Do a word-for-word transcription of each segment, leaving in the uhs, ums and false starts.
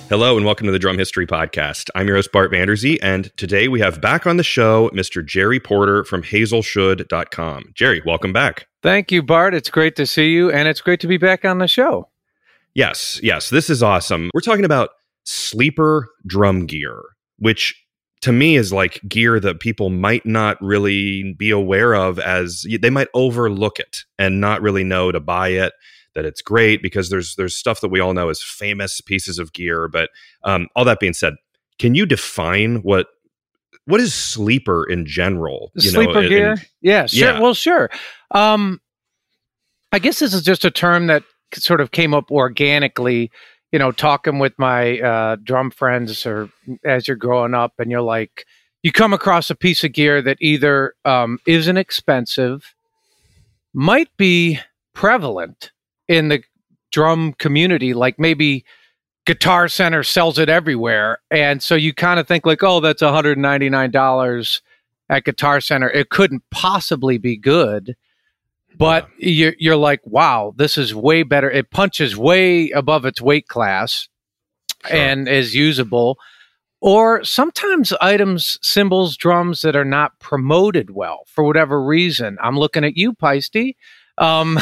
Hello and welcome to the Drum History Podcast. I'm your host, Bart Vanderzee, and today we have back on the show Mister Jerry Porter from hazel should dot com. Jerry, welcome back. Thank you, Bart. It's great to see you, and it's great to be back on the show. Yes, yes, this is awesome. We're talking about sleeper drum gear, which to me is like gear that people might not really be aware of, as they might overlook it and not really know to buy it, that it's great, because there's there's stuff that we all know as famous pieces of gear. But um, all that being said, can you define what what is sleeper in general? You sleeper know, gear? and, yeah, sure. Yeah. Well, sure. Um, I guess this is just a term that sort of came up organically, you know, talking with my uh, drum friends, or as you're growing up, and you're like, you come across a piece of gear that either um, isn't expensive, might be prevalent in the drum community, like maybe Guitar Center sells it everywhere. And so you kind of think like, oh, that's one hundred ninety-nine dollars at Guitar Center. It couldn't possibly be good. But yeah. you're, you're like, wow, this is way better. It punches way above its weight class sure. and is usable. Or sometimes items, cymbals, drums that are not promoted well for whatever reason. I'm looking at you, Peisty. Um,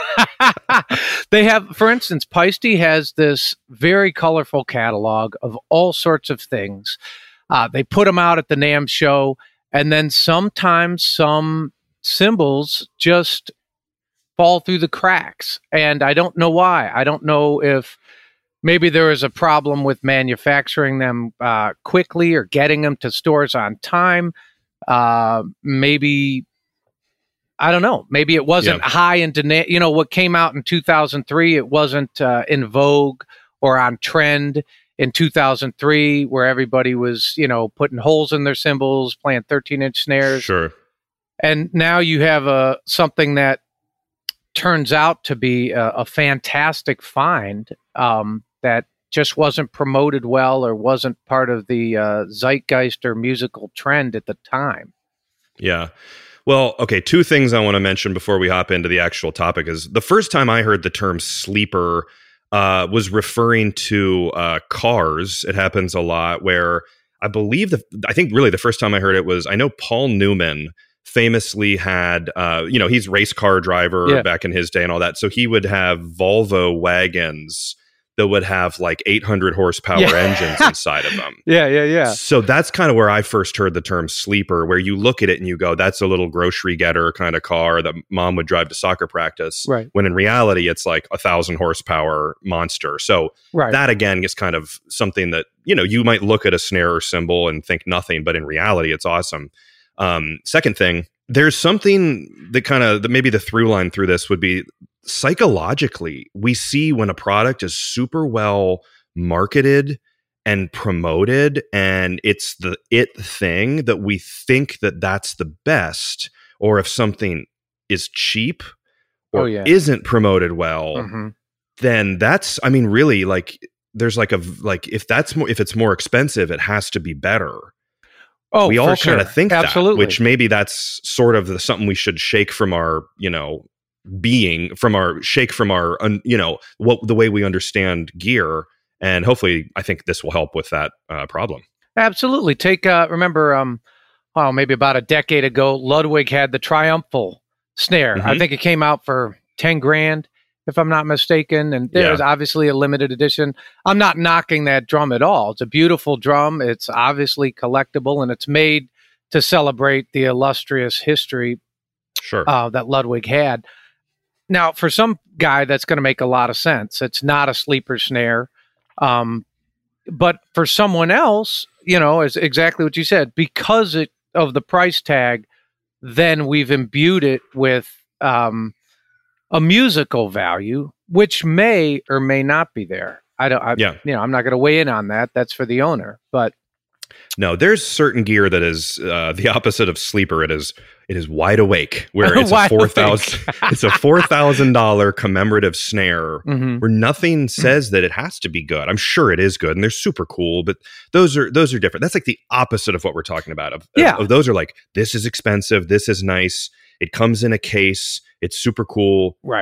they have, for instance, Peisty has this very colorful catalog of all sorts of things. Uh, they put them out at the NAMM show, and then sometimes some cymbals just fall through the cracks, and I don't know why. I don't know if maybe there is a problem with manufacturing them uh, quickly or getting them to stores on time. Uh, maybe... I don't know. Maybe it wasn't yeah. high in demand. You know, what came out in two thousand three, it wasn't uh, in vogue or on trend in two thousand three, where everybody was, you know, putting holes in their cymbals, playing thirteen inch snares. Sure. And now you have a something that turns out to be a, a fantastic find um, that just wasn't promoted well or wasn't part of the uh, zeitgeist or musical trend at the time. Yeah. Well, okay, two things I want to mention before we hop into the actual topic is the first time I heard the term sleeper uh, was referring to uh, cars. It happens a lot where I believe, the, I think really the first time I heard it was, I know Paul Newman famously had, uh, you know, he's race car driver yeah. back in his day and all that. So he would have Volvo wagons that would have like eight hundred horsepower yeah. engines inside of them. Yeah, yeah, yeah. So that's kind of where I first heard the term sleeper, where you look at it and you go, that's a little grocery getter kind of car that mom would drive to soccer practice. Right. When in reality, it's like a thousand horsepower monster. So right. that again is kind of something that, you know, you might look at a snare or cymbal and think nothing, but in reality, it's awesome. Um, second thing, there's something that kind of, that maybe the through line through this would be, psychologically, we see when a product is super well marketed and promoted and it's the it thing, that we think that that's the best. Or if something is cheap or oh, yeah. isn't promoted well, mm-hmm. then that's, I mean, really, like there's like a, like if that's more, if it's more expensive, it has to be better. Oh, we all sure. kind of think Absolutely. that, which maybe that's sort of the, something we should shake from our, you know, being from our shake from our, un, you know, what the way we understand gear. And hopefully I think this will help with that uh, problem. Absolutely. Take, uh, remember, um, oh, maybe about a decade ago, Ludwig had the Triumphal snare. Mm-hmm. I think it came out for ten grand, if I'm not mistaken. And there's yeah. obviously a limited edition. I'm not knocking that drum at all. It's a beautiful drum. It's obviously collectible, and it's made to celebrate the illustrious history sure. uh, that Ludwig had. Now, for some guy, that's going to make a lot of sense. It's not a sleeper snare. Um, but for someone else, you know, is exactly what you said, because it, of the price tag, then we've imbued it with um, a musical value, which may or may not be there. I don't, I, yeah. you know, I'm not going to weigh in on that. That's for the owner. But no, there's certain gear that is uh, the opposite of sleeper. It is it is wide awake, where it's a four thousand it's a four thousand dollar commemorative snare, mm-hmm. where nothing says that it has to be good. I'm sure it is good, and they're super cool, but those are those are different. That's like the opposite of what we're talking about. Of, yeah, of, of those are like, this is expensive, this is nice, it comes in a case, it's super cool. Right.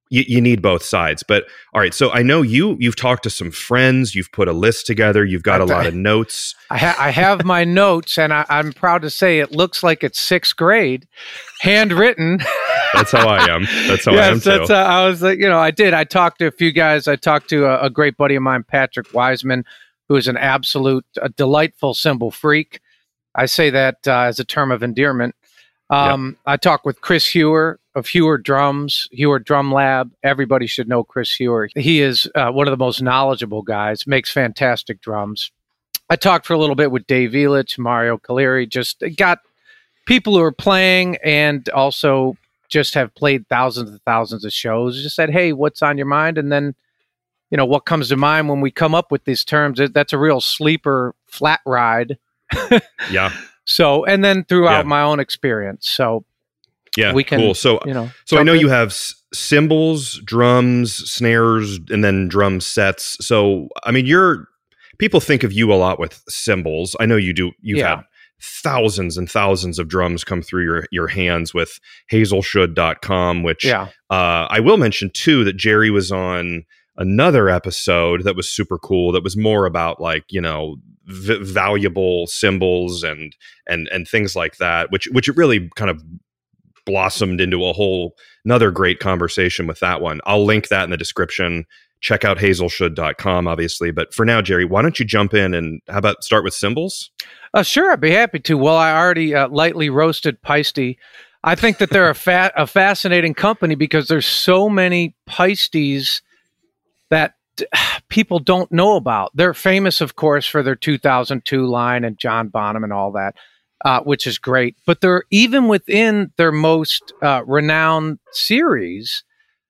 you, you need both sides. But all right, so I know you you've talked to some friends, you've put a list together, you've got a lot of notes. I, ha- I have my notes, and I, I'm proud to say it looks like it's sixth grade, handwritten. That's how I am. That's how yes, I am too. That's, uh, I was like, you know, I did. I talked to a few guys. I talked to a, a great buddy of mine, Patrick Wiseman, who is an absolute a delightful cymbal freak. I say that uh, as a term of endearment. Um, yep. I talked with Chris Hewer of Hewer Drums, Hewer Drum Lab. Everybody should know Chris Hewer. He is uh, one of the most knowledgeable guys, makes fantastic drums. I talked for a little bit with Dave Elich, Mario Caleri, just got people who are playing and also just have played thousands and thousands of shows. Just said, hey, what's on your mind? And then, you know, what comes to mind when we come up with these terms, that's a real sleeper flat ride. Yeah. So, and then throughout yeah. my own experience. So, yeah, we can, cool. So, you know, so I know in. you have s- cymbals, drums, snares, and then drum sets. So, I mean, you're people think of you a lot with cymbals. I know you do. You've yeah. had thousands and thousands of drums come through your your hands with hazel should dot com, which yeah. uh, I will mention too that Jerry was on another episode that was super cool. That was more about like you know. V- valuable cymbals and and and things like that, which which it really kind of blossomed into a whole another great conversation with that one. I'll link that in the description. Check out hazel should dot com, obviously. But for now, Jerry, why don't you jump in and how about start with cymbals? Uh, sure, I'd be happy to. Well, I already uh, lightly roasted Paiste. I think that they're a, fa- a fascinating company because there's so many Paistes that people don't know about. They're famous, of course, for their two thousand two line and John Bonham and all that, uh, which is great. But they're even within their most uh, renowned series,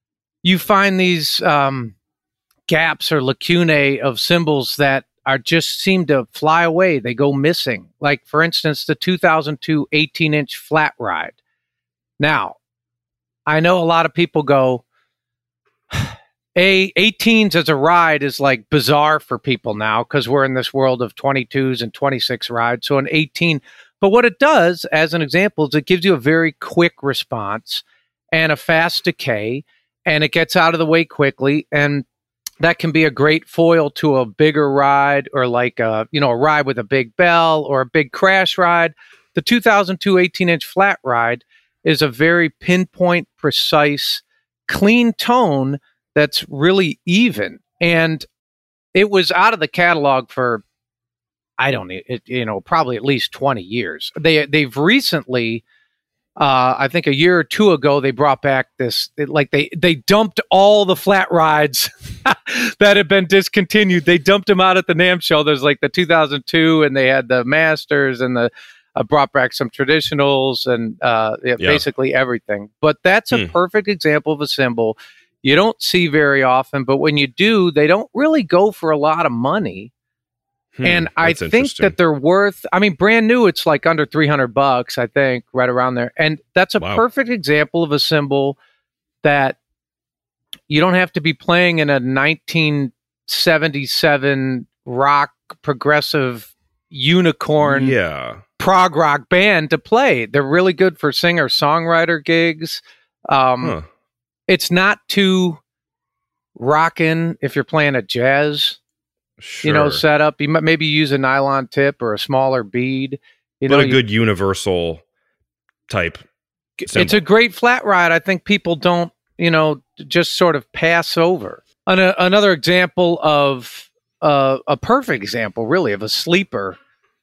you find these um, gaps or lacunae of cymbals that are just seem to fly away. They go missing. Like, for instance, the two thousand two eighteen-inch flat ride. Now, I know a lot of people go, A eighteens as a ride is like bizarre for people now because we're in this world of twenty-twos and twenty-six rides. So an eighteen, but what it does, as an example, is it gives you a very quick response and a fast decay, and it gets out of the way quickly. And that can be a great foil to a bigger ride or like a, you know, a ride with a big bell or a big crash ride. The two thousand two eighteen-inch flat ride is a very pinpoint, precise, clean tone that's really even, and it was out of the catalog for I don't know, it, you know, probably at least twenty years. They they've recently, uh, I think a year or two ago, they brought back this it, like they they dumped all the flat rides that had been discontinued. They dumped them out at the NAMM show. There's like the two thousand two, and they had the Masters, and the uh, brought back some traditionals, and uh, yeah, yeah. basically everything. But that's a hmm. perfect example of a cymbal you don't see very often, but when you do, they don't really go for a lot of money. Hmm, and I think that they're worth, I mean, brand new, it's like under three hundred bucks, I think, right around there. And that's a wow. perfect example of a cymbal that you don't have to be playing in a nineteen seventy-seven rock progressive unicorn yeah. prog rock band to play. They're really good for singer-songwriter gigs. Um, huh. It's not too rockin' if you're playing a jazz, sure. you know, setup. You might maybe use a nylon tip or a smaller bead. You but know, a you, good universal type cymbal. It's a great flat ride. I think people don't, you know, just sort of pass over. An, a, another example of uh, a perfect example, really, of a sleeper,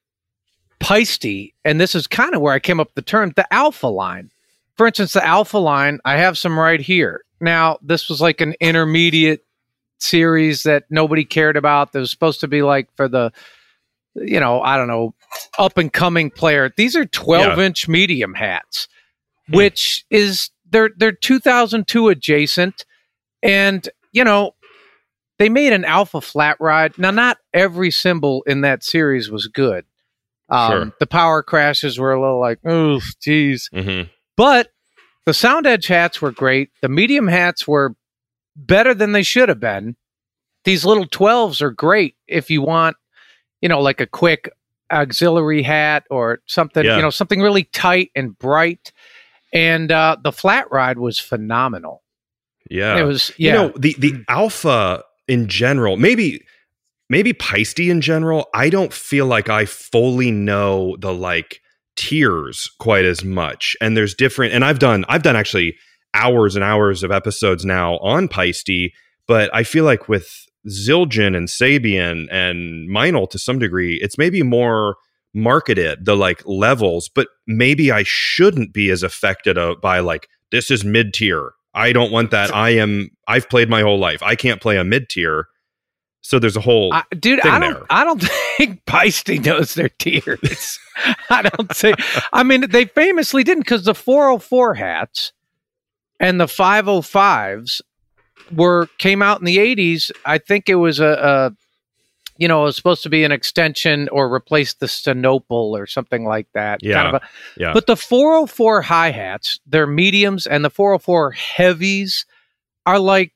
Paiste, and this is kind of where I came up with the term, the Alpha line. For instance, the Alpha line, I have some right here. Now, this was like an intermediate series that nobody cared about. That was supposed to be like for the, you know, I don't know, up and coming player. These are twelve inch yeah. medium hats, hmm. which is, they're, they're two thousand two adjacent. And, you know, they made an Alpha flat ride. Now, not every cymbal in that series was good. Um, sure. The power crashes were a little like, oh, geez. Mm-hmm. But the Sound Edge hats were great. The medium hats were better than they should have been. These little twelves are great if you want, you know, like a quick auxiliary hat or something, yeah. you know, something really tight and bright. And uh, the flat ride was phenomenal. Yeah. It was, yeah. You know, the the Alpha in general, maybe maybe Paiste in general, I don't feel like I fully know the like tiers quite as much. And there's different, and I've done I've done actually hours and hours of episodes now on Paiste, but I feel like with Zildjian and Sabian and Meinl to some degree, it's maybe more marketed, the like levels, but maybe I shouldn't be as affected uh, by like, this is mid tier. I don't want that. I am, I've played my whole life. I can't play a mid tier. So there's a whole I, dude. thing I don't. there. I don't think Paiste knows their tiers. I don't think. I mean, they famously didn't, because the four oh four hats and the five oh fives were came out in the eighties. I think it was a, a you know, it was supposed to be an extension or replace the Sinople or something like that. Yeah, kind of a, yeah. But the four oh four hi hats, they're mediums, and the four oh four heavies are like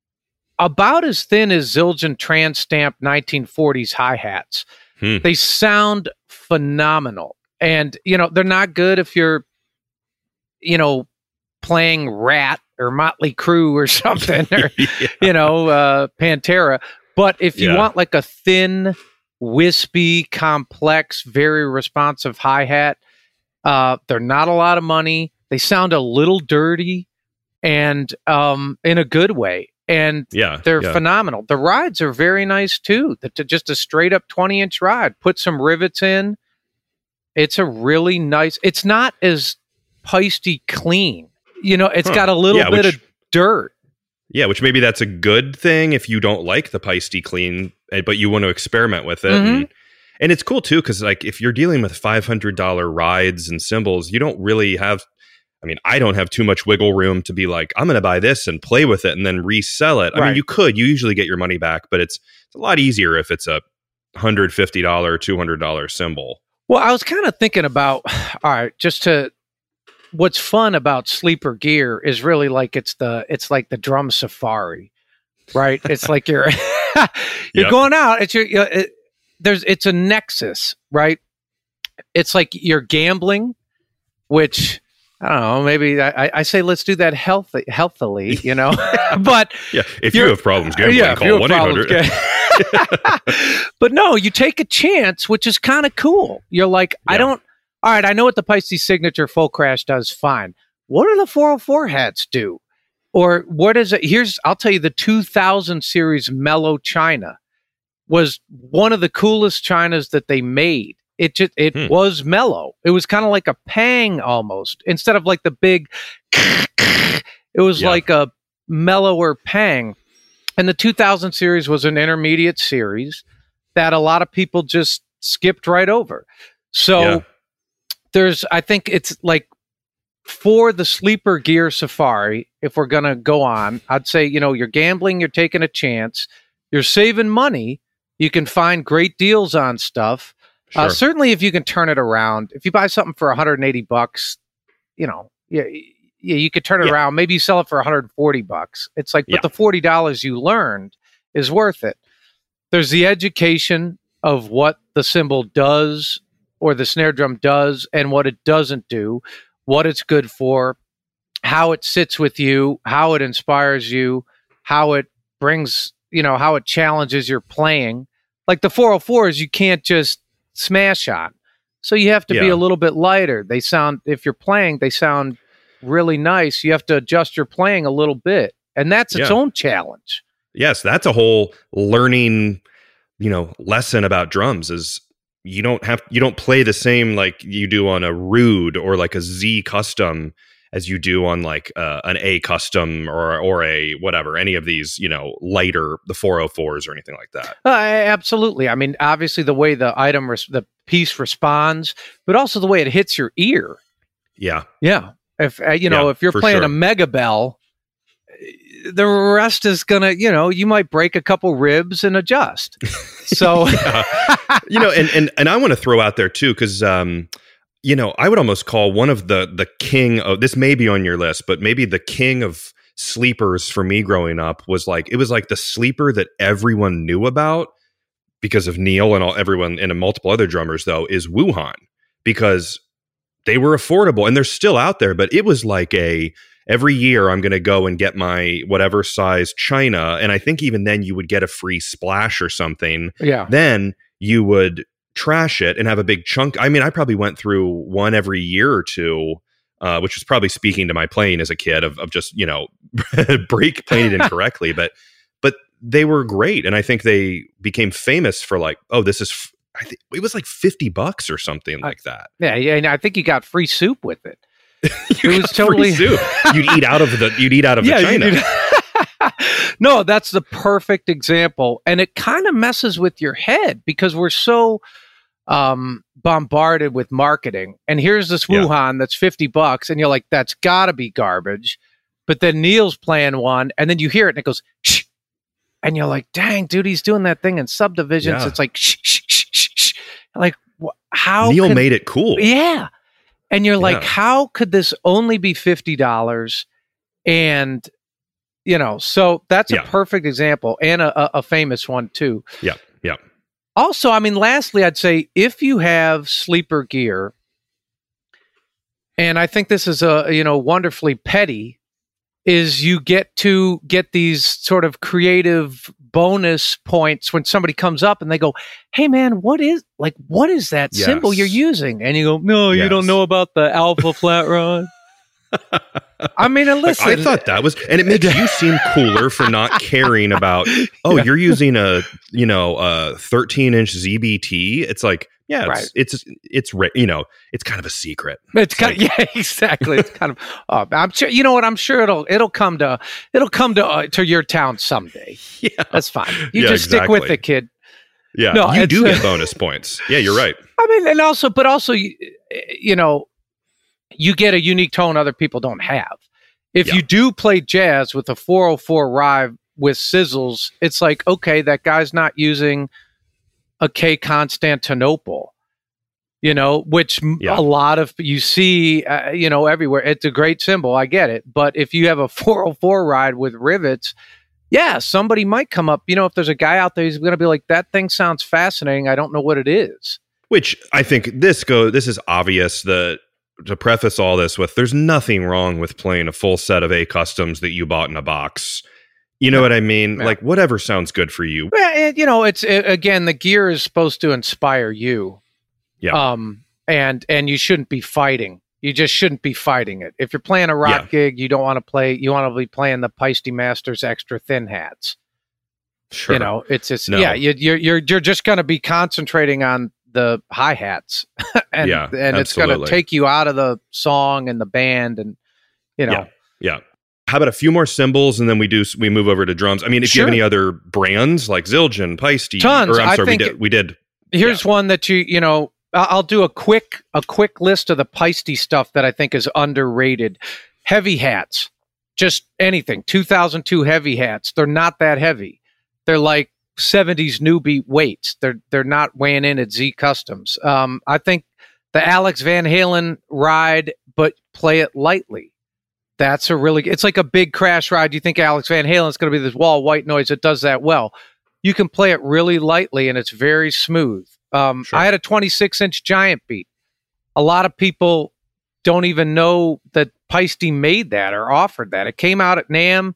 about as thin as Zildjian Trans Stamp nineteen forties hi-hats. Hmm. They sound phenomenal. And, you know, they're not good if you're, you know, playing Rat or Motley Crue or something, or, yeah. you know, uh, Pantera. But if you yeah. want like a thin, wispy, complex, very responsive hi-hat, uh, they're not a lot of money. They sound a little dirty, and um, in a good way. And yeah, they're yeah. phenomenal. The rides are very nice too. The, to just a straight up twenty inch ride. Put some rivets in. It's a really nice. It's not as Paiste clean. You know, it's huh. got a little yeah, bit which, of dirt. Yeah, which maybe that's a good thing if you don't like the Paiste clean, but you want to experiment with it. Mm-hmm. And, and it's cool too, because like if you're dealing with five hundred dollars rides and cymbals, you don't really have. I mean, I don't have too much wiggle room to be like, I'm going to buy this and play with it and then resell it. I right. mean, you could, you usually get your money back, but it's, it's a lot easier if it's a one hundred fifty dollars, two hundred dollars cymbal. Well, I was kind of thinking about, all right, just to, what's fun about sleeper gear is really like, it's the, it's like the drum safari, right? It's like you're, you're yep. going out, it's your, it, there's, it's a nexus, right? It's like you're gambling, which, I don't know. Maybe I, I say let's do that healthy, healthily, you know. But yeah, if you have problems gambling, yeah, call one eight hundred. But no, you take a chance, which is kind of cool. You're like, yeah. I don't. All right, I know what the Paiste signature full crash does. Fine. What do the four oh four hats do? Or what is it? Here's I'll tell you. The two thousand series Mellow China was one of the coolest Chinas that they made. It just it hmm. was mellow. It was kind of like a pang almost. Instead of like the big it was yeah. like a mellower pang. And the two thousand series was an intermediate series that a lot of people just skipped right over. So yeah. there's I think it's like for the sleeper gear safari, if we're going to go on, I'd say, you know, you're gambling, you're taking a chance, you're saving money, you can find great deals on stuff. Sure. Uh, certainly, if you can turn it around, if you buy something for one hundred eighty bucks, you know, yeah, yeah, you could turn it yeah. around. Maybe you sell it for one hundred forty bucks. It's like, but yeah. the forty dollars you learned is worth it. There's the education of what the cymbal does or the snare drum does and what it doesn't do, what it's good for, how it sits with you, how it inspires you, how it brings, you know, how it challenges your playing. Like the four oh fours, you can't just smash on. So you have to yeah. be a little bit lighter. They sound, if you're playing, they sound really nice. You have to adjust your playing a little bit. And that's its yeah. own challenge. Yes, that's a whole learning, you know, lesson about drums is you don't have, you don't play the same like you do on a Rude or like a Z custom as you do on like uh, an A custom or or a whatever, any of these, you know, lighter, the four oh fours or anything like that. Uh, absolutely. I mean, obviously the way the item, res- the piece responds, but also the way it hits your ear. Yeah. Yeah. If, uh, you know, yeah, if you're playing sure. a Mega Bell, the rest is going to, you know, you might break a couple ribs and adjust. So, you know, and, and, and I want to throw out there too, because, um, you know, I would almost call one of the the king of, this may be on your list, but maybe the king of sleepers for me growing up was like, it was like the sleeper that everyone knew about because of Neil and all everyone and multiple other drummers though, is Wuhan, because they were affordable and they're still out there, but it was like a every year I'm going to go and get my whatever size china. And I think even then you would get a free splash or something. Yeah. Then you would trash it and have a big chunk. I mean, I probably went through one every year or two, uh, which was probably speaking to my playing as a kid of, of just, you know, break playing it incorrectly. But, but they were great. And I think they became famous for like, oh, this is, f- I think it was like fifty bucks or something like that. Yeah. Yeah. And I think you got free soup with it. You it was totally soup. You'd eat out of the, you'd eat out of yeah, the china. No, that's the perfect example. And it kind of messes with your head because we're so um, bombarded with marketing. And here's this Yeah. Wuhan that's fifty bucks. And you're like, that's got to be garbage. But then Neil's playing one and then you hear it and it goes, shh. And you're like, dang, dude, he's doing that thing in subdivisions. Yeah. It's like, shh, shh, shh, shh, shh. Like, wh- how? Neil could- made it cool. Yeah. And you're like, Yeah. how could this only be fifty dollars? And, you know, so that's Yeah. a perfect example and a, a, a famous one too. Yeah. Yeah. Also, I mean, lastly, I'd say if you have sleeper gear, and I think this is a, you know, wonderfully petty, is you get to get these sort of creative bonus points when somebody comes up and they go, hey man, what is like, what is that Yes. symbol you're using? And you go, no, you Yes. don't know about the alpha flat rod. I mean, and Like, listen, I thought that was, and it makes you seem cooler for not caring about, oh, Yeah. you're using a, you know, a thirteen inch Z B T. It's like, yeah, it's, Right. it's, it's, re- you know, it's kind of a secret. it's kind of, yeah, exactly. It's kind of, uh, I'm sure, you know what? I'm sure it'll, it'll come to, it'll come to, uh, to your town someday. Yeah. That's fine. You Yeah, just stick with exactly. it, kid. Yeah. No, you it's, do uh, get bonus points. Yeah, you're right. I mean, and also, but also, you, you know, you get a unique tone other people don't have. If Yeah. you do play jazz with a four oh four Rive with sizzles, it's like, okay, that guy's not using a K Constantinople, you know, which m Yeah. a lot of you see, uh, you know, everywhere. It's a great symbol. I get it. But if you have a four oh four ride with rivets, yeah, somebody might come up. You know, if there's a guy out there who's going to be like, that thing sounds fascinating. I don't know what it is. Which I think this go, this is obvious that to preface all this with, there's nothing wrong with playing a full set of A customs that you bought in a box. You know Yeah. what I mean? Yeah. Like whatever sounds good for you. Well, it, you know, it's it, again, the gear is supposed to inspire you. Yeah. Um, and and you shouldn't be fighting. You just shouldn't be fighting it. If you're playing a rock Yeah. gig, you don't want to play. You want to be playing the Peisty Masters extra thin hats. Sure. You know, it's just No. yeah. You, you're you're you're just going to be concentrating on the hi hats, and Yeah, and it's going to absolutely. take you out of the song and the band, and you know. Yeah. Yeah. How about a few more symbols and then we do we move over to drums? I mean, if you have Sure. any other brands like Zildjian, Peisty, Tons. or I'm I sorry, think we did we did Here's one that you you know I- I'll do a quick a quick list of the Peisty stuff that I think is underrated. Heavy hats, just anything. two thousand two heavy hats. They're not that heavy. They're like seventies newbie weights. They're they're not weighing in at Z Customs. Um, I think the Alex Van Halen ride, but play it lightly. That's a really. It's like a big crash ride. You think Alex Van Halen's going to be this wall white noise that does that well? You can play it really lightly and it's very smooth. Um, Sure. I had a twenty-six inch Giant Beat. A lot of people don't even know that Peisty made that or offered that. It came out at NAMM.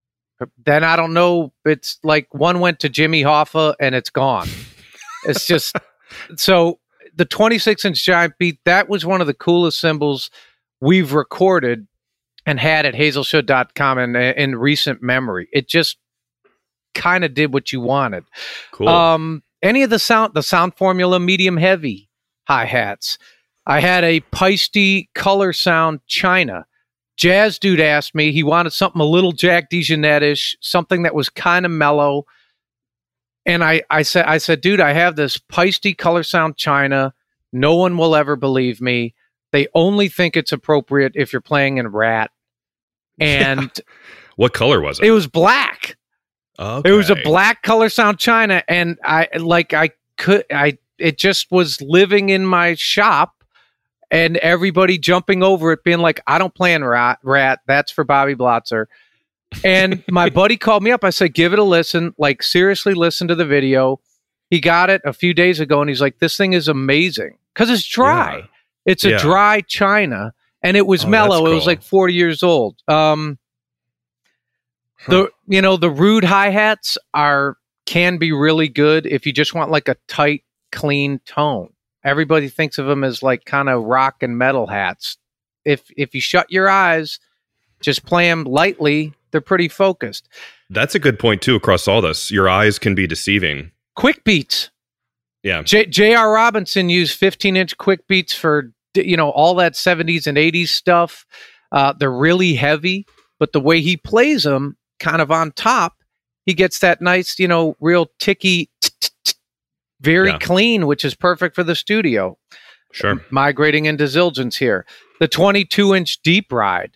Then I don't know. It's like one went to Jimmy Hoffa and it's gone. It's just so the twenty-six inch Giant Beat, that was one of the coolest cymbals we've recorded and had at hazelshud dot com in, in recent memory. It just kind of did what you wanted. cool. Um, any of the sound, the sound formula, medium heavy hi-hats. I had a Peisty Color Sound China. Jazz Dude asked me, he wanted something a little Jack DeJohnette-ish, something that was kind of mellow. And I, I said, I said, dude, I have this Peisty Color Sound China. No one will ever believe me. They only think it's appropriate if you're playing in Rat. And what color was it? it was black. Okay. It was a black Color Sound China, and I like I could I it just was living in my shop, and everybody jumping over it, being like, "I don't play in Rat, Rat. That's for Bobby Blotzer." And my buddy called me up. I said, "Give it a listen. Like seriously, listen to the video." He got it a few days ago, and he's like, "This thing is amazing because it's dry. Yeah. It's a Yeah. dry China." and it was Oh, mellow. that's It was cool. like forty years old. Um, Huh. the you know the Rude hi-hats are can be really good if you just want like a tight, clean tone. Everybody thinks of them as like kind of rock and metal hats. If if you shut your eyes, just play them lightly, they're pretty focused. That's a good point too. Across all this, your eyes can be deceiving. Quick beats. Yeah. J- J.R. Robinson used fifteen inch quick beats for, you know, all that seventies and eighties stuff. Uh, they're really heavy, but the way he plays them, kind of on top, he gets that nice, you know, real ticky, very Yeah. clean, which is perfect for the studio. Sure. Migrating into Zildjian's here. The twenty-two inch Deep Ride.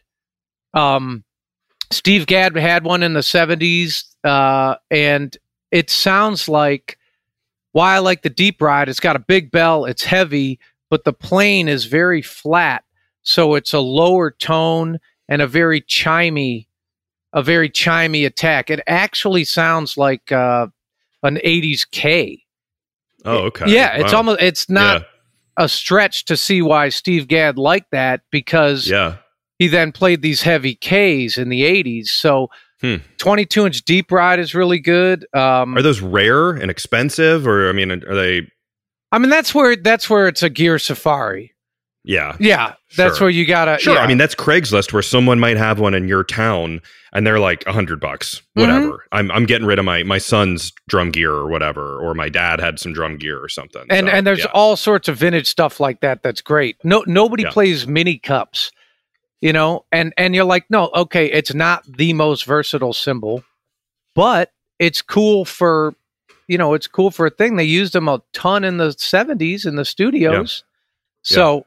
Um, Steve Gadd had one in the seventies, uh, and it sounds like, why I like the Deep Ride, it's got a big bell, it's heavy, but the plane is very flat, so it's a lower tone and a very chimey, a very chimey attack. It actually sounds like uh, an eighties K. Oh, okay. Yeah, it's Wow. almost, it's not Yeah. a stretch to see why Steve Gadd liked that, because Yeah. he then played these heavy Ks in the eighties. So Hmm. twenty-two inch Deep Ride is really good. Um, Are those rare and expensive, or I mean, are they? I mean, that's where that's where it's a gear safari. Yeah. Yeah, that's Sure. where you gotta. Sure. yeah. I mean, that's Craigslist, where someone might have one in your town, and they're like a hundred bucks, whatever. Mm-hmm. I'm I'm getting rid of my my son's drum gear or whatever, or my dad had some drum gear or something. and So, and there's yeah. all sorts of vintage stuff like that. That's great. No, nobody Yeah. plays mini cups, you know. And and you're like, no, okay, it's not the most versatile cymbal, but it's cool for, you know, it's cool for a thing. They used them a ton in the seventies in the studios. Yeah. So,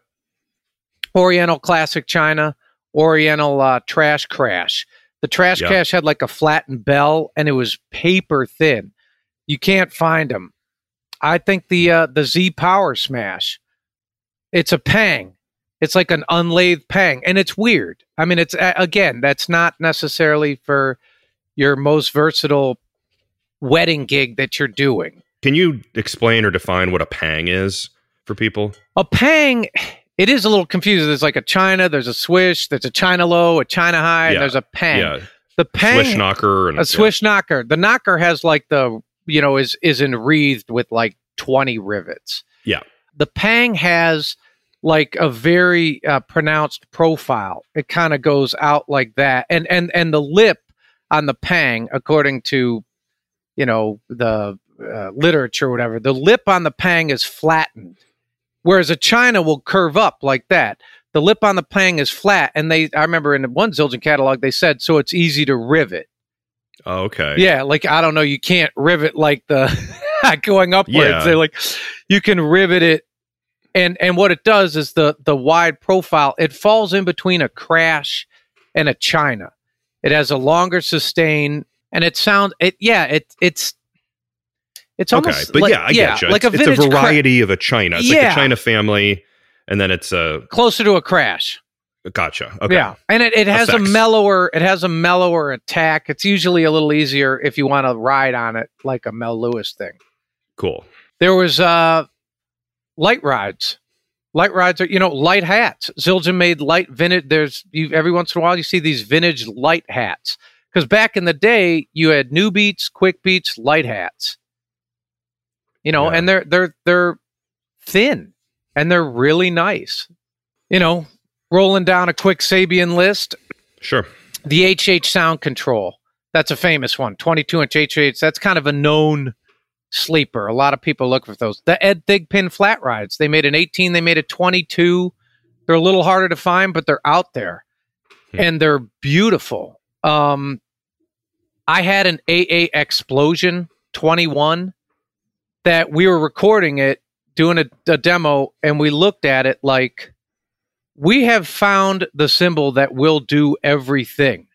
Oriental Classic China, Oriental uh, Trash Crash. The Trash Yeah. Crash had like a flattened bell, and it was paper thin. You can't find them. I think the uh, the Z Power Smash, it's a Pang. It's like an unlathed Pang, and it's weird. I mean, it's uh, again, that's not necessarily for your most versatile wedding gig that you're doing. Can you explain or define what a Pang is for people? A Pang, it is a little confusing. There's like a China, there's a Swish, there's a China Low, a China High, Yeah. and there's a Pang. Yeah. The Pang, Swish knocker and a Swish knocker. The knocker has like the, you know, is is enwreathed with like twenty rivets. Yeah. The Pang has like a very uh, pronounced profile. It kind of goes out like that, and and and the lip on the Pang, according to, you know, the uh, literature or whatever, the lip on the Pang is flattened, whereas a China will curve up like that. The lip on the Pang is flat, and they, I remember in one Zildjian catalog, they said, so it's easy to rivet. Oh, okay. Yeah, like, I don't know, you can't rivet like the, going upwards. Yeah. They're like, you can rivet it, and and what it does is the the wide profile, it falls in between a Crash and a China. It has a longer sustain, and it sounds, it yeah, it it's, it's Okay. almost But like, yeah, I get you. like it's, a it's a vintage Cra- variety of a China. It's like Yeah. the China family, and then it's a closer to a Crash. gotcha. Okay. Yeah, and it, it has Effects. a mellower it has a mellower attack. It's usually a little easier if you want to ride on it like a Mel Lewis thing. Cool. There was uh, light rides. Light rides are, you know, light hats. Zildjian made light vintage. There's you every once in a while you see these vintage light hats, because back in the day you had new beats, quick beats, light hats. You know, Yeah. and they're they're they're thin and they're really nice. You know, rolling down a quick Sabian list. Sure. The H H Sound Control. That's a famous one. twenty-two inch H H. That's kind of a known sleeper. A lot of people look for those. The Ed Thigpen flat rides. They made an eighteen. They made a twenty-two. They're a little harder to find, but they're out there. Hmm. And they're beautiful. Um, I had an A A Explosion twenty-one that we were recording it, doing a, a demo, and we looked at it like, we have found the cymbal that will do everything.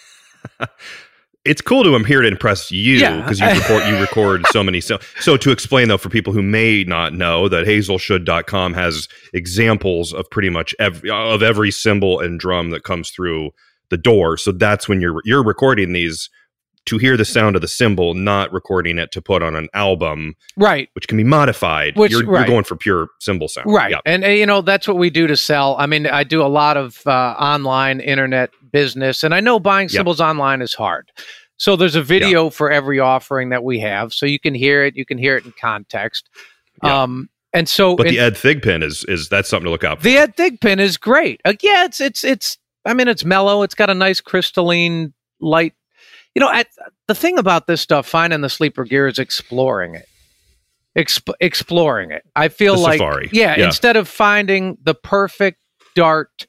It's cool to hear it impress you Yeah. because you record you record so many. So, so to explain though, for people who may not know, that hazel should dot com has examples of pretty much every of every cymbal and drum that comes through the door. So that's when you're you're recording these to hear the sound of the cymbal, not recording it to put on an album, right? Which can be modified. Which, you're, right. you're going for pure cymbal sound, right? Yeah. And uh, you know that's what we do to sell. I mean, I do a lot of uh, online internet business, and I know buying cymbals yep. online is hard. So there's a video yep. for every offering that we have, so you can hear it. You can hear it in context. Yep. Um, and so, but in, the Ed Thigpen is is that's something to look out for. The Ed Thigpen is great. Uh, yeah, it's it's it's. I mean, it's mellow. It's got a nice crystalline light. You know, at, the thing about this stuff, finding the sleeper gear, is exploring it. Exp- exploring it. I feel the like, safari. Yeah, yeah, instead of finding the perfect dart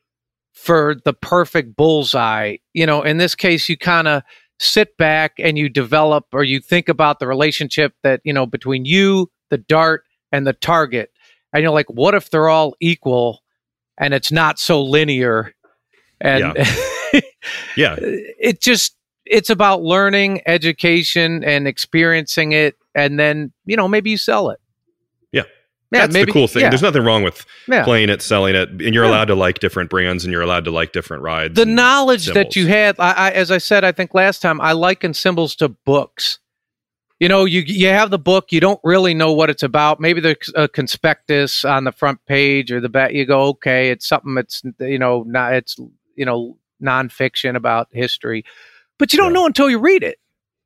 for the perfect bullseye, you know, in this case, you kind of sit back and you develop, or you think about the relationship that, you know, between you, the dart, and the target. And you're like, what if they're all equal and it's not so linear? And yeah. yeah. it just, it's about learning, education, and experiencing it. And then, you know, maybe you sell it. Yeah. Yeah, That's maybe, the cool thing. Yeah. There's nothing wrong with yeah. playing it, selling it, and you're yeah. allowed to like different brands and you're allowed to like different rides. The knowledge symbols. that you had, I, I, as I said, I think last time, I liken cymbals to books. You know, you you have the book, you don't really know what it's about. Maybe there's a conspectus on the front page or the back. You go, okay, it's something that's, you know, not, it's, you know, nonfiction about history, but you don't yeah. know until you read it.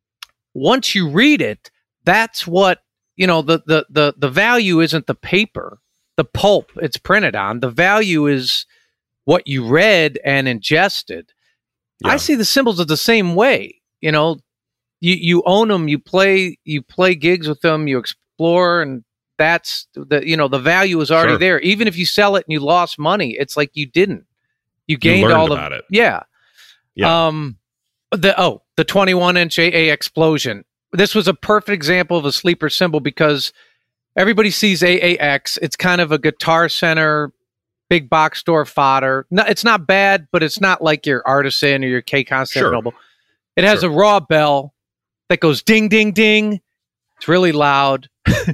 Once you read it, that's what, you know, the, the, the, the value isn't the paper, the pulp it's printed on. The value is what you read and ingested. Yeah. I see the cymbals are the same way. You know, you, you own them, you play, you play gigs with them, you explore, and that's the, you know, the value is already sure. there. Even if you sell it and you lost money, it's like you didn't. You gained you all about the it. Yeah. Yeah. Um the oh, the twenty-one inch A A Explosion. This was a perfect example of a sleeper cymbal because everybody sees A A X. It's kind of a Guitar Center, big box store fodder. No, it's not bad, but it's not like your Artisan or your K Constantinople. Sure. It has sure. a raw bell that goes ding, ding, ding. It's really loud.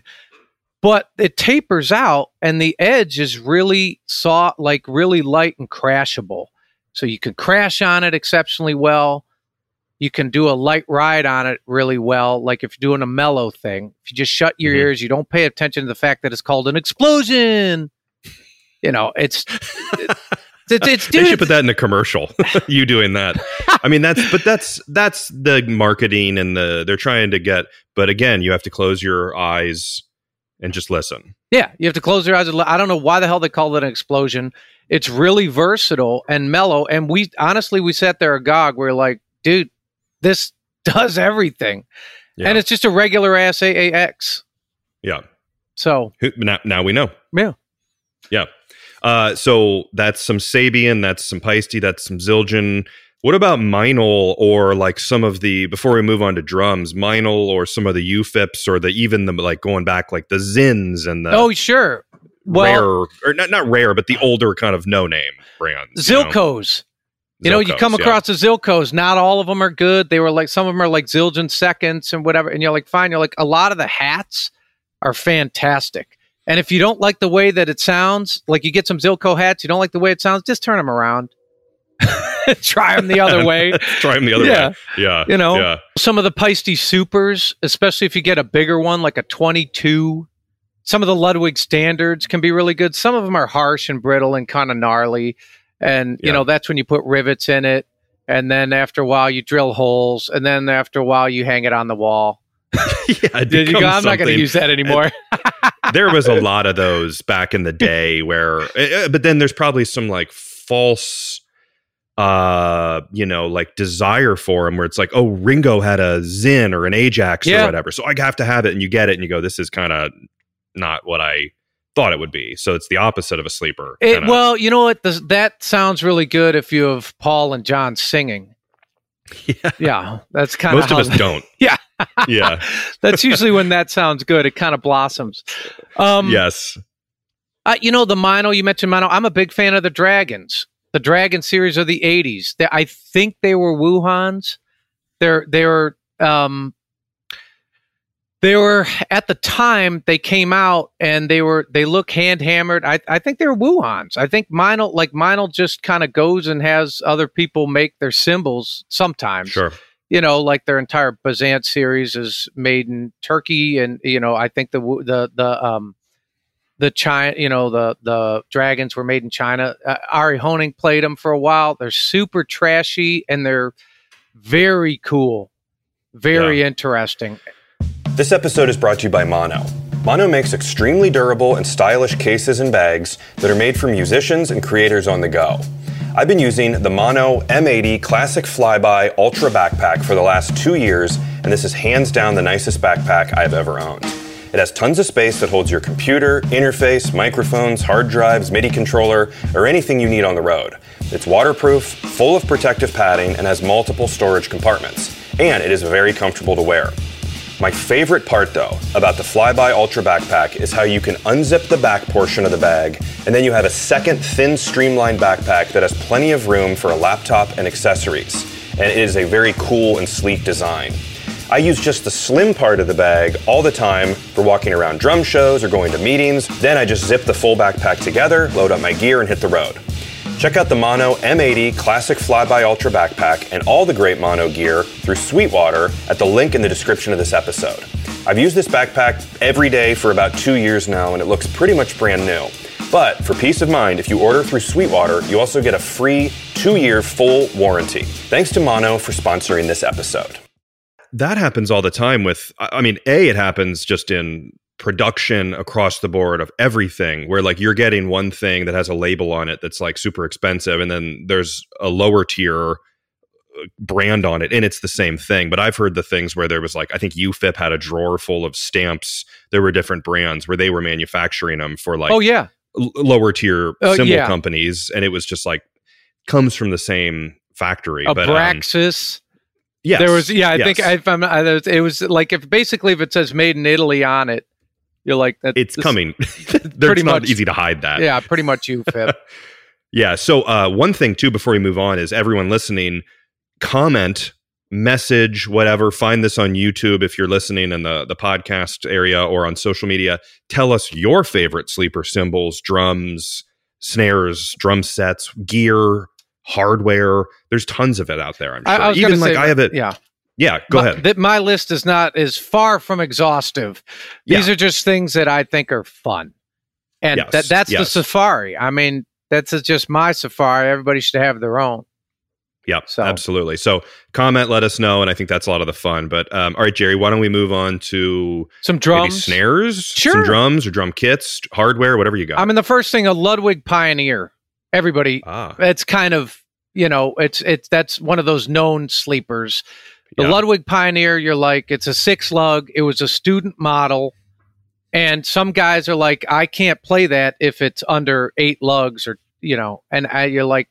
But it tapers out, and the edge is really soft, like really light and crashable. So you can crash on it exceptionally well. You can do a light ride on it really well, like if you're doing a mellow thing. If you just shut your mm-hmm. ears, you don't pay attention to the fact that it's called an explosion. You know, it's... it's, it's, it's dude, they should put that in a commercial. You doing that? I mean, that's but that's that's the marketing and the they're trying to get. But again, you have to close your eyes and just listen. Yeah, you have to close your eyes. And li- I don't know why the hell they call it an explosion. It's really versatile and mellow. And we honestly, we sat there agog. We we're like, dude, this does everything. Yeah. And it's just a regular ass A A X. Yeah. So now, now we know. Yeah. Yeah. Uh, so that's some Sabian, that's some Paiste, that's some Zildjian. What about Meinl or like some of the, before we move on to drums, Meinl or some of the U F I Ps or the, even the, like going back, like the Zins and the. Oh, sure. Well, rare, or not, not rare, but the older kind of no-name brands. Zilcos. You know, you, know, you come across yeah. the Zilcos. Not all of them are good. They were like, some of them are like Zildjian seconds and whatever. And you're like, fine. You're like, a lot of the hats are fantastic. And if you don't like the way that it sounds, like you get some Zilco hats, you don't like the way it sounds, just turn them around. Try them the other way. Try them the other yeah. way. Yeah. You know, yeah. some of the Paiste Supers, especially if you get a bigger one, like a twenty-two. Some of the Ludwig standards can be really good. Some of them are harsh and brittle and kind of gnarly. And, you yeah. know, that's when you put rivets in it. And then after a while, you drill holes. And then after a while, you hang it on the wall. yeah, Did you go, I'm not going to use that anymore. There was a lot of those back in the day where, uh, but then there's probably some like false, uh, you know, like desire for them where it's like, oh, Ringo had a Zin or an Ajax yeah. or whatever. So I have to have it. And you get it and you go, this is kind of not what I thought it would be. So it's the opposite of a sleeper. It, well, you know what? This, that sounds really good if you have Paul and John singing. Yeah. Yeah. That's kind of most of us don't. Yeah. Yeah. That's usually when that sounds good. It kind of blossoms. Um, yes. Uh, you know, the Meinl, you mentioned Meinl. I'm a big fan of the Dragons. The Dragon series of the eighties. They, I think they were Wuhans. They're, they were, um, They were, at the time they came out and they were, they look hand hammered. I, I think they were Wuhans. I think Meinl, like Meinl just kind of goes and has other people make their cymbals sometimes. Sure. you know, like their entire Bazant series is made in Turkey, and you know, I think the the the um the China, you know, the the dragons were made in China. Uh, Ari Honing played them for a while. They're super trashy and they're very cool, very yeah. interesting. This episode is brought to you by Mono. Mono makes extremely durable and stylish cases and bags that are made for musicians and creators on the go. I've been using the Mono M eighty Classic Flyby Ultra Backpack for the last two years, and this is hands down the nicest backpack I've ever owned. It has tons of space that holds your computer, interface, microphones, hard drives, MIDI controller, or anything you need on the road. It's waterproof, full of protective padding, and has multiple storage compartments. And it is very comfortable to wear. My favorite part, though, about the Flyby Ultra Backpack is how you can unzip the back portion of the bag, and then you have a second thin, streamlined backpack that has plenty of room for a laptop and accessories. And it is a very cool and sleek design. I use just the slim part of the bag all the time for walking around drum shows or going to meetings. Then I just zip the full backpack together, load up my gear, and hit the road. Check out the Mono M eighty Classic Flyby Ultra Backpack and all the great Mono gear through Sweetwater at the link in the description of this episode. I've used this backpack every day for about two years now, and it looks pretty much brand new. But for peace of mind, if you order through Sweetwater, you also get a free two-year full warranty. Thanks to Mono for sponsoring this episode. That happens all the time with, I mean, A, it happens just in production across the board of everything, where like you're getting one thing that has a label on it that's like super expensive, and then there's a lower tier brand on it and it's the same thing. But I've heard the things where there was like, I think U F I P had a drawer full of stamps. There were different brands where they were manufacturing them for like oh yeah l- lower tier uh, symbol yeah. companies, and it was just like comes from the same factory. Abraxas. But, um, yes, there was yeah. I yes. think I, if I'm, I, it was like if basically if it says made in Italy on it, you're like that. It's this, coming. pretty not much easy to hide that. Yeah, pretty much U F I P. Yeah. So uh, one thing too before we move on is everyone listening, comment, message, whatever. Find this on YouTube if you're listening in the the podcast area or on social media. Tell us your favorite sleeper cymbals, drums, snares, drum sets, gear, hardware. There's tons of it out there. I'm sure. I, I was Even like say, I have it. Yeah. Yeah. Go my, ahead. That my list is not is far from exhaustive. These yeah. are just things that I think are fun, and yes. that that's yes. the Safari. I mean, that's just my Safari. Everybody should have their own. Yep, so. absolutely. So comment, let us know, and I think that's a lot of the fun. But um, all right, Jerry, why don't we move on to some drums, maybe snares, sure. some drums or drum kits, hardware, whatever you got. I mean, the first thing, a Ludwig Pioneer. Everybody, ah. it's kind of, you know, it's it's that's one of those known sleepers. The yeah. Ludwig Pioneer, you're like, it's a six lug. It was a student model, and some guys are like, I can't play that if it's under eight lugs, or you know, and I, you're like.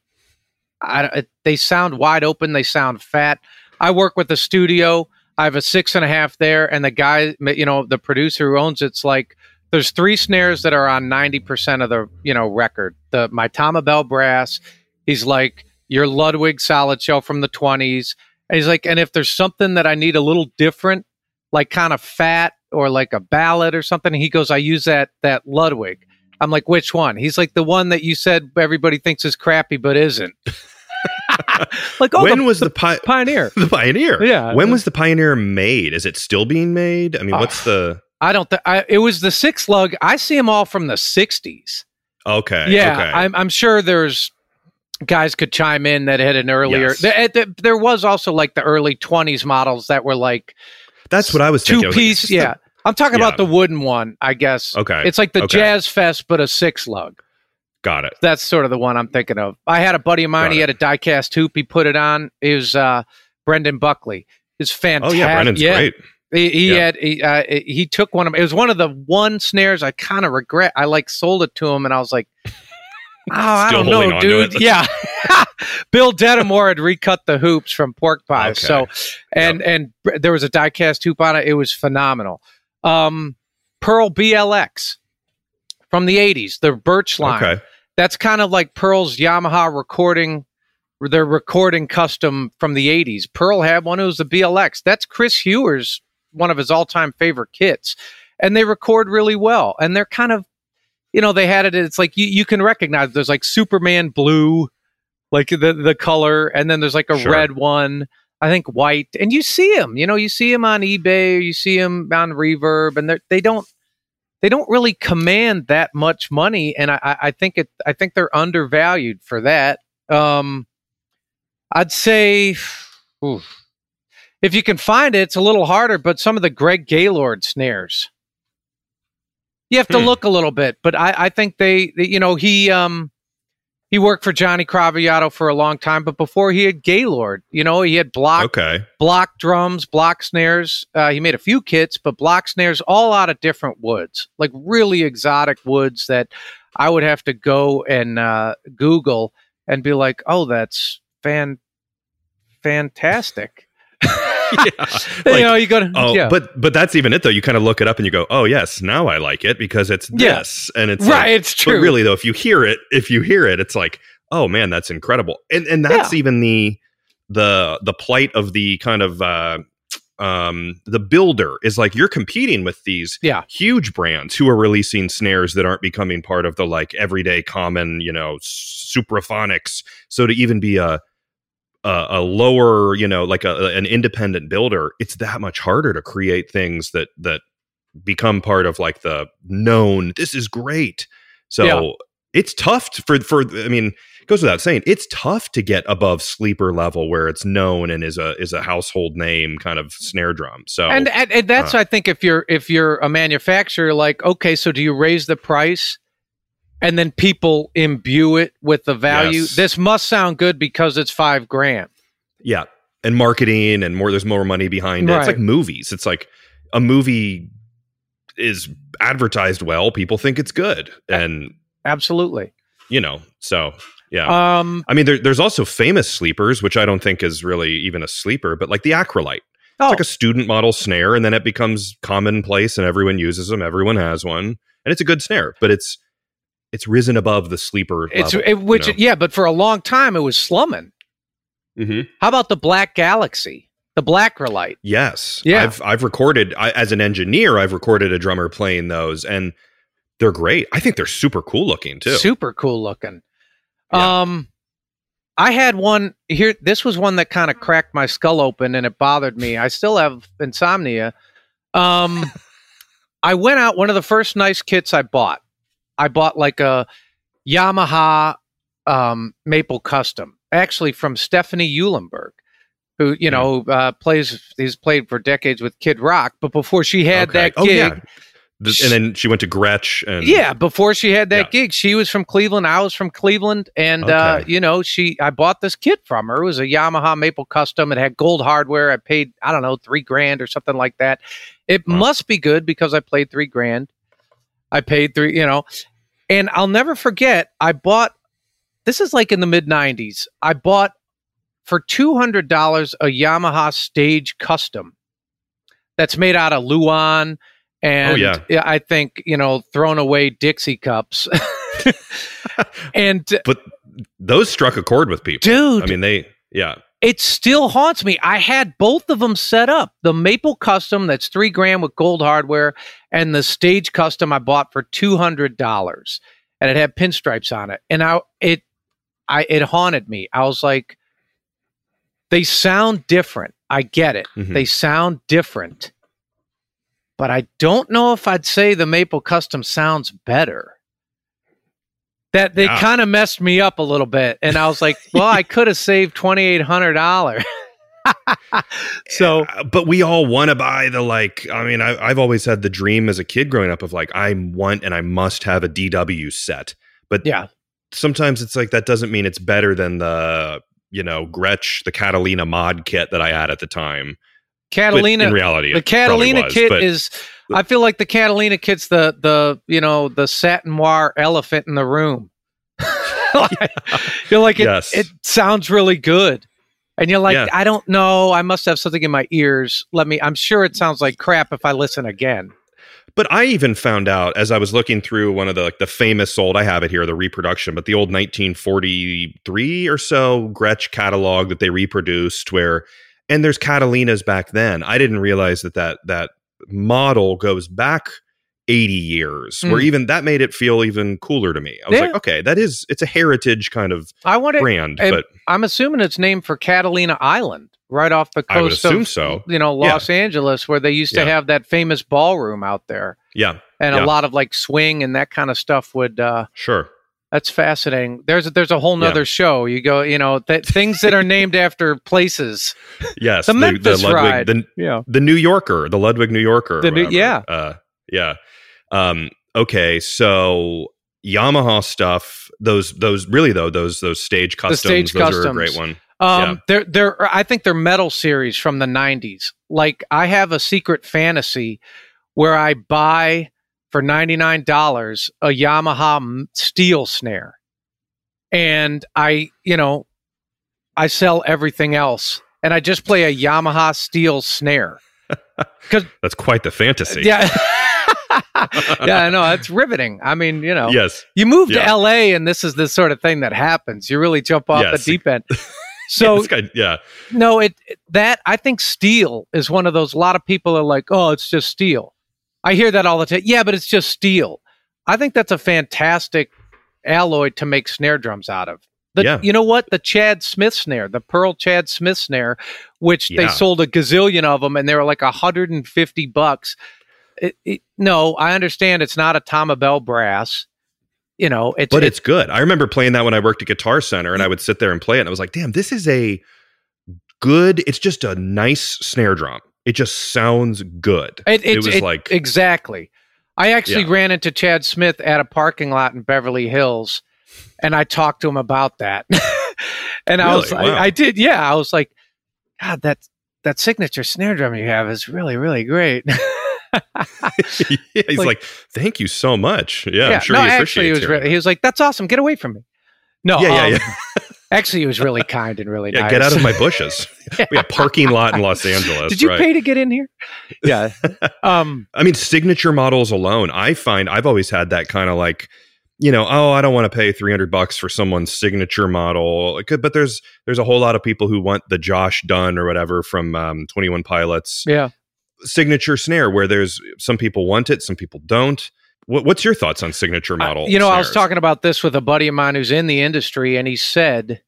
I, they sound wide open. They sound fat. I work with a studio. I have a six and a half there, and the guy, you know, the producer who owns it's like there's three snares that are on ninety percent of the, you know, record. The my Tama Bell brass. He's like your Ludwig solid shell from the twenties, and he's like, and if there's something that I need a little different, like kind of fat or like a ballad or something, he goes, I use that that Ludwig. I'm like, which one? He's like, the one that you said everybody thinks is crappy but isn't. Like, oh, when the, was the, the pi- Pioneer? The Pioneer, yeah. When was the Pioneer made? Is it still being made? I mean, uh, what's the? I don't think it was the six lug. I see them all from the sixties. Okay, yeah, okay. I'm, I'm sure there's guys could chime in that had an earlier. Yes. There, there, there was also like the early twenties models that were like. That's what I was thinking. Two piece, like, yeah. The, I'm talking yeah. about the wooden one, I guess. Okay. It's like the okay. Jazz Fest, but a six lug. Got it. That's sort of the one I'm thinking of. I had a buddy of mine. Got he it. had a die-cast hoop. He put it on. It was uh, Brendan Buckley. It's fantastic. Oh, yeah. Brendan's yeah. great. He, he yeah. had he, uh, he took one of it was one of the one snares I kind of regret. I like sold it to him, and I was like, oh, I don't know, dude. Yeah. Bill Dedamore had recut the hoops from Pork Pies. Okay. So, and, yep. and there was a die-cast hoop on it. It was phenomenal. Um, Pearl B L X from the eighties, the Birch line. Okay. That's kind of like Pearl's Yamaha recording, their recording custom from the eighties. Pearl had one. It was the B L X. That's Chris Hewer's, one of his all-time favorite kits. And they record really well. And they're kind of, you know, they had it, it's like you, you can recognize there's like Superman blue, like the, the color, and then there's like a sure. red one. I think white, and you see them, you know, you see them on eBay, or you see them on Reverb, and they they don't they don't really command that much money, and I, I think it I think they're undervalued for that. Um, I'd say, oof, if you can find it, it's a little harder. But some of the Greg Gaylord snares, you have to hmm. look a little bit. But I, I think they, they, you know, he um. He worked for Johnny Craviotto for a long time, but before he had Gaylord, you know, he had block, okay. block drums, block snares. Uh, he made a few kits, but block snares all out of different woods, like really exotic woods that I would have to go and uh, Google and be like, oh, that's fan fantastic. yeah. you like, know, you go to, oh, yeah. but but that's even it though. You kind of look it up and you go, oh yes, now I like it because it's this, yeah. and it's right. Like, it's true. But really though, if you hear it, if you hear it, it's like, oh man, that's incredible, and and that's yeah. even the the the plight of the kind of uh, um, the builder is like you're competing with these yeah. huge brands who are releasing snares that aren't becoming part of the like everyday common, you know, supraphonics. So to even be a Uh, a lower, you know, like a, an independent builder, it's that much harder to create things that that become part of like the known. This is great. So yeah. it's tough to, for for. I mean, it goes without saying, it's tough to get above sleeper level where it's known and is a is a household name kind of snare drum. So and and, and that's uh, I think if you're if you're a manufacturer, like okay, so do you raise the price? And then people imbue it with the value. Yes. This must sound good because it's five grand. Yeah. And marketing and more, there's more money behind it. Right. It's like movies. It's like a movie is advertised well. People think it's good. And absolutely. You know, so yeah. Um, I mean, there, there's also famous sleepers, which I don't think is really even a sleeper, but like the Acrolite. Oh. It's like a student model snare. And then it becomes commonplace and everyone uses them. Everyone has one. And it's a good snare, but it's, It's risen above the sleeper it's level, it, which you know? yeah, but for a long time it was slumming. Mm-hmm. How about the Black Galaxy, the Blackrolite? Yes, yeah. I've I've recorded I, as an engineer. I've recorded a drummer playing those, and they're great. I think they're super cool looking too. Super cool looking. Yeah. Um, I had one here. This was one that kind of cracked my skull open, and it bothered me. I still have insomnia. Um, I went out. One of the first nice kits I bought. I bought like a Yamaha um, Maple Custom, actually from Stephanie Eulenberg, who, you know, uh, plays, he's played for decades with Kid Rock. But before she had okay. that oh, gig. Yeah. And then she went to Gretsch. And, yeah, before she had that yeah. gig, she was from Cleveland. I was from Cleveland. And, okay. uh, you know, she, I bought this kit from her. It was a Yamaha Maple Custom. It had gold hardware. I paid, I don't know, three grand or something like that. It wow. must be good because I played three grand. I paid three, you know. And I'll never forget, I bought, this is like in the mid nineties, I bought for two hundred dollars a Yamaha Stage Custom that's made out of Luan and oh, yeah. I think, you know, thrown away Dixie cups. and But those struck a chord with people. Dude. I mean, they, yeah. It still haunts me. I had both of them set up. The Maple Custom, that's three grand with gold hardware, and the Stage Custom I bought for two hundred dollars, and it had pinstripes on it. And I, it, I, it haunted me. I was like, they sound different. I get it. Mm-hmm. They sound different, but I don't know if I'd say the Maple Custom sounds better. That they yeah. kind of messed me up a little bit, and I was like, "Well, I could have saved twenty eight hundred dollars." So, yeah, but we all want to buy the like. I mean, I, I've always had the dream as a kid growing up of like, I want and I must have a D W set. But yeah, sometimes it's like that doesn't mean it's better than the you know Gretsch, the Catalina mod kit that I had at the time. Catalina, but in reality, the Catalina was, kit but, is. I feel like the Catalina kit's the the you know the satin noir elephant in the room. like, you're like it, yes. it sounds really good, and you're like yeah. I don't know. I must have something in my ears. Let me. I'm sure it sounds like crap if I listen again. But I even found out as I was looking through one of the like the famous old. I have it here, the reproduction, but the old nineteen forty-three or so Gretsch catalog that they reproduced. Where and there's Catalinas back then. I didn't realize that that that. model goes back eighty years mm. where even that made it feel even cooler to me. I was yeah. like, okay, that is, it's a heritage kind of I want it, brand, but but I'm assuming it's named for Catalina Island, right off the I would coast assume of, so. you know, Los Angeles, where they used to Yeah. have that famous ballroom out there. Yeah. And Yeah. a lot of like swing and that kind of stuff would, uh, Sure. that's fascinating. There's, there's a whole nother Yeah. show. You go, you know, th- things that are named after places. Yes. The Memphis Ludwig, ride. The, Yeah. the New Yorker, the Ludwig New Yorker. or The New- whatever. yeah. Uh, yeah. Um, okay. So Yamaha stuff, those, those really though, those, those stage customs, stage those are a customs. great one. Um, Yeah. they're, they're, I think they're metal series from the nineties. Like I have a secret fantasy where I buy for ninety-nine dollars a Yamaha m- steel snare. And I, you know, I sell everything else and I just play a Yamaha steel snare. That's quite the fantasy. Yeah. Yeah, I know. It's riveting. I mean, you know, Yes. you move to Yeah. L A and this is the sort of thing that happens. You really jump off Yes. the deep end. So This guy- yeah. no, it it- that I think steel is one of those. A lot of people are like, "Oh, it's just steel." I hear that all the time. Yeah, but it's just steel. I think that's a fantastic alloy to make snare drums out of. The, Yeah. You know what? The Chad Smith snare, the Pearl Chad Smith snare, which they Yeah. sold a gazillion of them, and they were like a hundred and fifty bucks. It, it, no, I understand it's not a Tom Bell brass. You know, it's But it- it's good. I remember playing that when I worked at Guitar Center and I would sit there and play it and I was like, damn, this is a good, it's just a nice snare drum. It just sounds good. It, It it's was it- like- exactly. I actually Yeah. ran into Chad Smith at a parking lot in Beverly Hills, and I talked to him about that. and I was, Really? Wow. I, I did, yeah. I was like, God, that that signature snare drum you have is really, really great. Yeah, he's Like- like, thank you so much. Yeah, I'm sure no, he actually, appreciates he was, hearing re- he was like, "That's awesome. Get away from me." No, Yeah, yeah, um, yeah. actually, he was really kind and really Yeah, nice. get out of my bushes. We have a parking lot in Los Angeles. Did you right? pay to get in here? Yeah. Um, I mean, signature models alone, I find I've always had that kind of like, you know, oh, I don't want to pay three hundred bucks for someone's signature model. It could, but there's there's a whole lot of people who want the Josh Dunn or whatever from um, twenty-one Pilots yeah. signature snare, where there's some people want it, some people don't. What, what's your thoughts on signature model? Uh, you know, I was snares? talking about this with a buddy of mine who's in the industry, and he said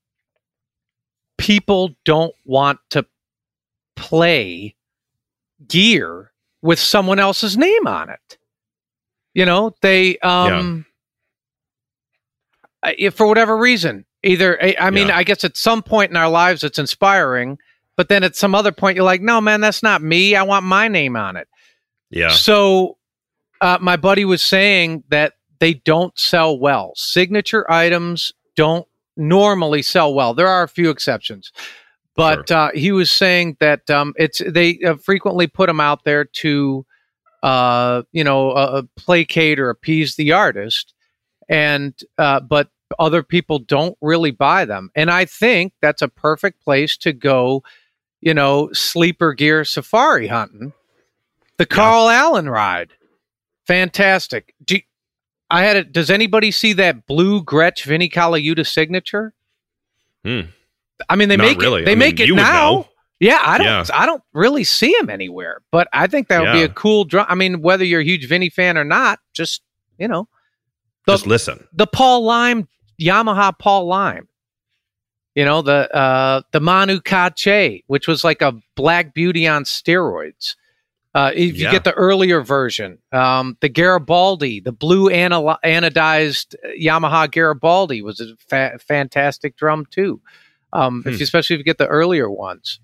people don't want to play gear with someone else's name on it. You know, they um I- if for whatever reason, either I I mean, Yeah. I guess at some point in our lives it's inspiring, but then at some other point you're like, no, man, that's not me. I want my name on it. Yeah, So, uh, my buddy was saying that they don't sell well. Signature items don't normally sell well. There are a few exceptions, but uh, he was saying that um, it's they uh, frequently put them out there to, uh, you know, uh, placate or appease the artist, and uh, but other people don't really buy them. And I think that's a perfect place to go, you know, sleeper gear safari hunting. The Carl Allen ride. Fantastic. Do I had it? Does anybody see that blue Gretsch Vinny Colaiuta signature? Hmm. I mean, they Not make really. it. They I mean, make it you would now. know. Yeah, I don't. Yeah. I don't really see him anywhere. But I think that would be Yeah. a cool drum. I mean, whether you're a huge Vinny fan or not, just you know, the Just listen. the Paul Lime Yamaha Paul Lime. You know the uh, the Manu Katché, which was like a Black Beauty on steroids. Uh, if you Yeah. get the earlier version, um, the Garibaldi, the blue anal- anodized Yamaha Garibaldi was a fa- fantastic drum too. Um, Hmm. if you, especially if you get the earlier ones.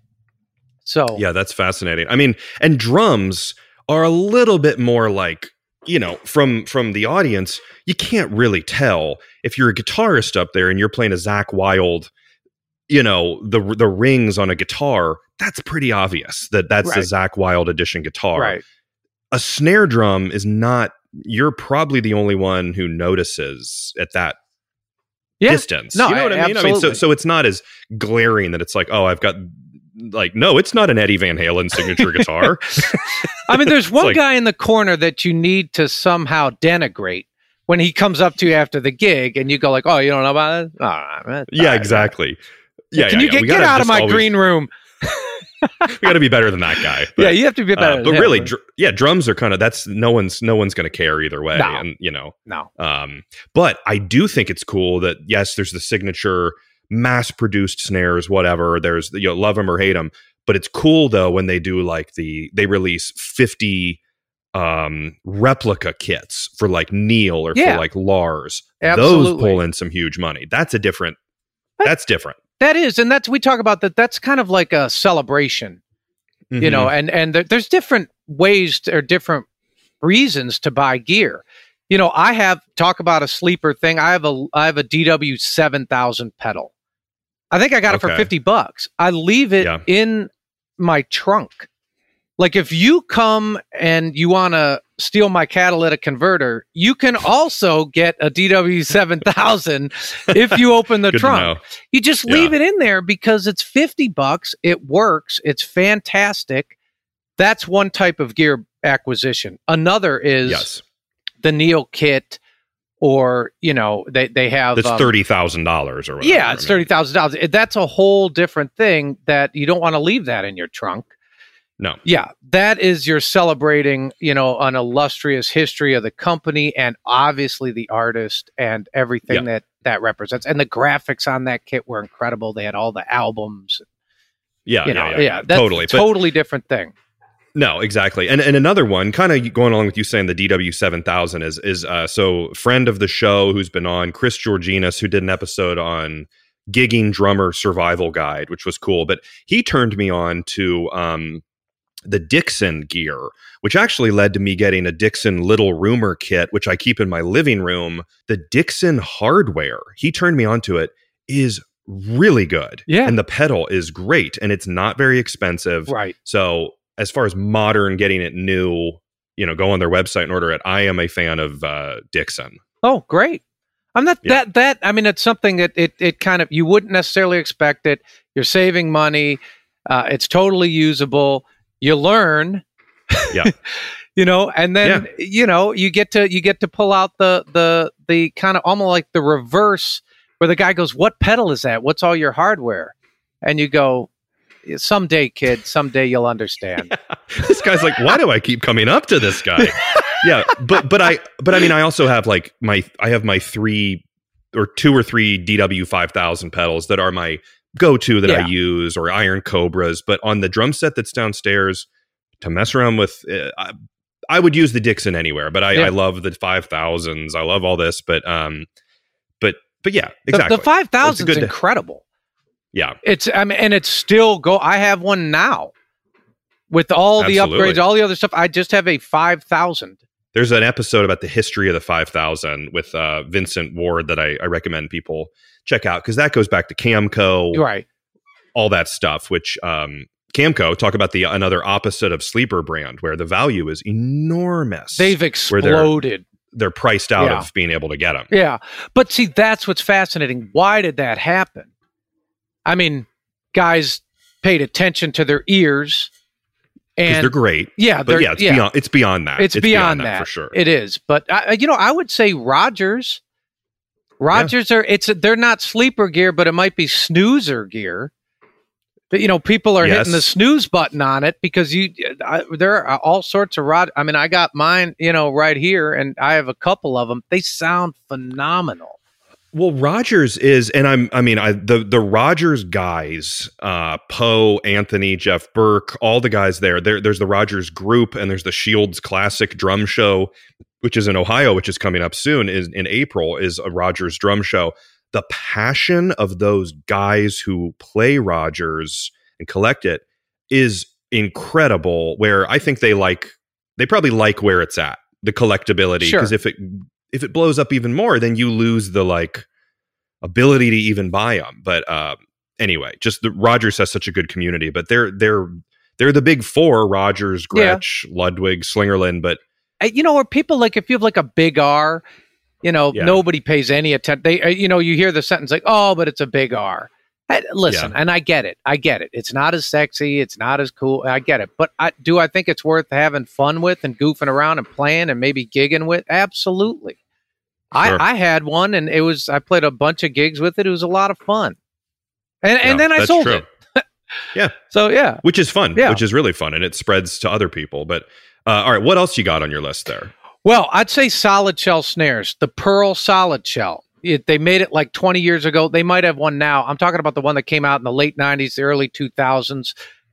So Yeah, that's fascinating. I mean, and drums are a little bit more like, you know, from from the audience, you can't really tell if you're a guitarist up there and you're playing a Zakk Wylde, you know, the the rings on a guitar. That's pretty obvious that that's the Right. Zakk Wylde edition guitar. right, A snare drum is not. You're probably the only one who notices at that yeah, distance. No, you know what I mean? I mean, so absolutely. so it's not as glaring that it's like, oh, I've got like, no, it's not an Eddie Van Halen signature guitar. I mean, there's one like- guy in the corner that you need to somehow denigrate when he comes up to you after the gig, and you go like, "Oh, you don't know about it? All right, man. Yeah, All right, exactly. Yeah, Yeah, Can yeah, you yeah. get, We get gotta out of just my always- green room? We got to be better than that guy. But, Yeah, you have to be uh, better. but than really, him. dr- yeah, drums are kind of that's no one's no one's going to care either way, No. and you know, no. um, but I do think it's cool that yes, there's the signature mass-produced snares, whatever. There's you know, love them or hate them, but it's cool though when they do like the they release fifty um replica kits for like Neil or Yeah. for like Lars. Absolutely. Those pull in some huge money. That's a different that's different. That is, and that's we talk about that. That's kind of like a celebration, Mhm. you know. And and there, there's different ways to, or different reasons to buy gear. You know, I have talk about a sleeper thing. I have a I have a D W seven thousand pedal. I think I got it for Okay. fifty bucks. I leave it Yeah. in my trunk. Like if you come and you want to steal my catalytic converter, you can also get a D W seven thousand if you open the Good to trunk. know. You just Yeah. leave it in there because it's fifty bucks. It works. It's fantastic. That's one type of gear acquisition. Another is Yes. the Neil kit, or, you know, they, they have... That's um, thirty thousand dollars or whatever. yeah, it's I mean, thirty thousand dollars. That's a whole different thing that you don't want to leave that in your trunk. No. Yeah, that is you're celebrating, you know, an illustrious history of the company and obviously the artist and everything Yeah. that that represents. And the graphics on that kit were incredible. They had all the albums. Yeah, You know, yeah, yeah, yeah, yeah. that's Totally. a But totally different thing. no, exactly. And and another one, kind of going along with you saying the D W seven thousand is is uh, so friend of the show who's been on, Chris Georginas, who did an episode on gigging drummer survival guide, which was cool. But he turned me on to um, the Dixon gear, which actually led to me getting a Dixon Little Rumor kit, which I keep in my living room. The Dixon hardware, he turned me onto it, is really good. Yeah. And the pedal is great, and it's not very expensive. Right. So as far as modern, getting it new, you know, go on their website and order it. I am a fan of uh, Dixon. Oh, great. I'm not Yeah. that that I mean it's something that it it kind of you wouldn't necessarily expect it. You're saving money. Uh, it's totally usable. You learn. Yeah. You know, and then you know, you get to you get to pull out the the the kind of almost like the reverse where the guy goes, "What pedal is that? What's all your hardware?" And you go, "Someday, kid, someday you'll understand." This guy's like, why do I keep coming up to this guy? Yeah, but but I but I mean I also have like my I have my three or two or three D W five thousand pedals that are my go-to that Yeah. I use, or Iron Cobras. But on the drum set that's downstairs, to mess around with, uh, I, I would use the Dixon anywhere. But I, Yeah. I love the five thousands. I love all this. But um, but but yeah, The- exactly. The five thousand is It's good to- incredible. Yeah, It's I mean, and it's still go. I have one now with all the Absolutely. upgrades, all the other stuff. I just have a five thousand. there's an episode about the history of the five thousand with uh, Vincent Ward that I, I recommend people check out, because that goes back to Camco, Right. all that stuff, which um, Camco, talk about the another opposite of sleeper brand, where the value is enormous. They've Where they're- exploded. They're priced out Yeah. of being able to get them. Yeah. But see, that's what's fascinating. Why did that happen? I mean, guys paid attention to their ears. Because And they're great. yeah, But they're, yeah, it's yeah, beyond it's beyond that. it's, beyond, that for sure. It is. But I, you know, I would say Rogers. Rogers are it's they're not sleeper gear, but it might be snoozer gear. But, you know, people are Yes. hitting the snooze button on it because you I, there are all sorts of rod. I mean, I got mine, you know, right here, and I have a couple of them. They sound phenomenal. Well, Rogers is, and I'm, I mean, I the the Rogers guys, uh, Poe, Anthony, Jeff Burke, all the guys there. There, there's the Rogers group, and there's the Shields Classic Drum Show, which is in Ohio, which is coming up soon. Is in April, is a Rogers drum show. The passion of those guys who play Rogers and collect it is incredible. Where I think they like, they probably like where it's at, the collectability, Sure. because if it if it blows up even more, then you lose the like ability to even buy them. But uh, anyway, just the Rogers has such a good community. But they're they're they're the big four: Rogers, Yeah. Gretsch, Ludwig, Slingerland. But Uh, You know, where people like if you have like a big R, you know, Yeah. nobody pays any attention. They, uh, you know, you hear the sentence like, "Oh, but it's a big R." I, listen, and I get it. I get it. It's not as sexy. It's not as cool. I get it. But I, do I think it's worth having fun with and goofing around and playing and maybe gigging with? Absolutely. Sure. I, I had one, and it was. I played a bunch of gigs with it. It was a lot of fun. And and Yeah, then I that's sold true. it. Yeah. So yeah. which is fun, Yeah. which is really fun, and it spreads to other people. But uh, all right, what else you got on your list there? Well, I'd say solid shell snares, the Pearl solid shell. It, they made it like twenty years ago. They might have one now. I'm talking about the one that came out in the late nineties, the early two thousands.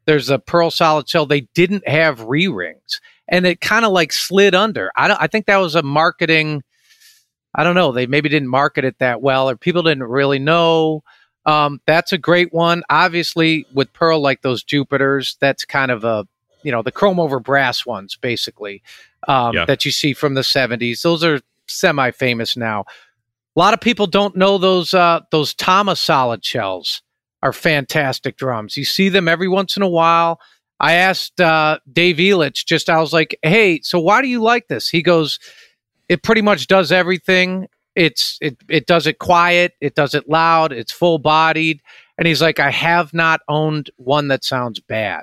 there's a Pearl solid shell. They didn't have re-rings, and it kind of like slid under. I don't. I think that was a marketing. I don't know. They maybe didn't market it that well, or people didn't really know. Um, that's a great one. Obviously, with Pearl, like those Jupiters, that's kind of a, you know, the chrome over brass ones, basically, um, yeah. that you see from the seventies. Those are semi-famous now. A lot of people don't know those uh, those Tama solid shells are fantastic drums. You see them every once in a while. I asked uh, Dave Elitch, just I was like, hey, so why do you like this? He goes, it pretty much does everything. It's it it does it quiet, it does it loud, it's full bodied, and he's like, I have not owned one that sounds bad.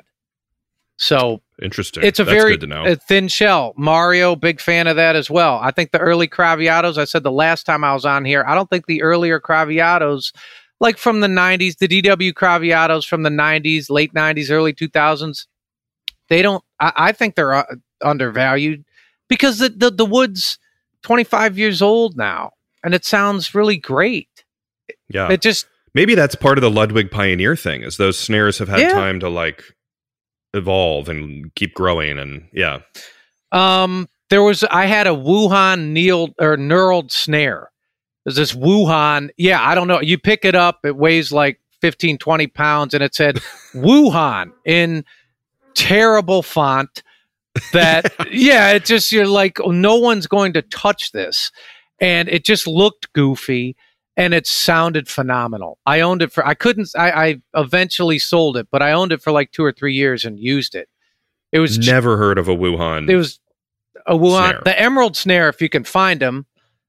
So interesting. It's a That's very good to know. A thin shell. Mario, big fan of that as well. I think the early Craviatos, I said the last time I was on here, I don't think the earlier Craviatos, like from the nineties, the D W Craviatos from the nineties, late nineties, early two thousands, they don't, I, I think they're uh, undervalued because the, the, the wood's twenty-five years old now, and it sounds really great. Yeah. It just, maybe that's part of the Ludwig Pioneer thing, is those snares have had yeah. time to like evolve and keep growing. And yeah. Um, there was, I had a Wuhan needled or knurled snare. There's this Wuhan. Yeah. I don't know. You pick it up. It weighs like fifteen, twenty pounds, and it said Wuhan in terrible font that, yeah, it just, you're like, oh, no one's going to touch this. And it just looked goofy, and it sounded phenomenal. I owned it for, I couldn't, I, I eventually sold it, but I owned it for like two or three years and used it. It was never heard of a Wuhan. It was a Wuhan, snare. The Emerald snare, if you can find them.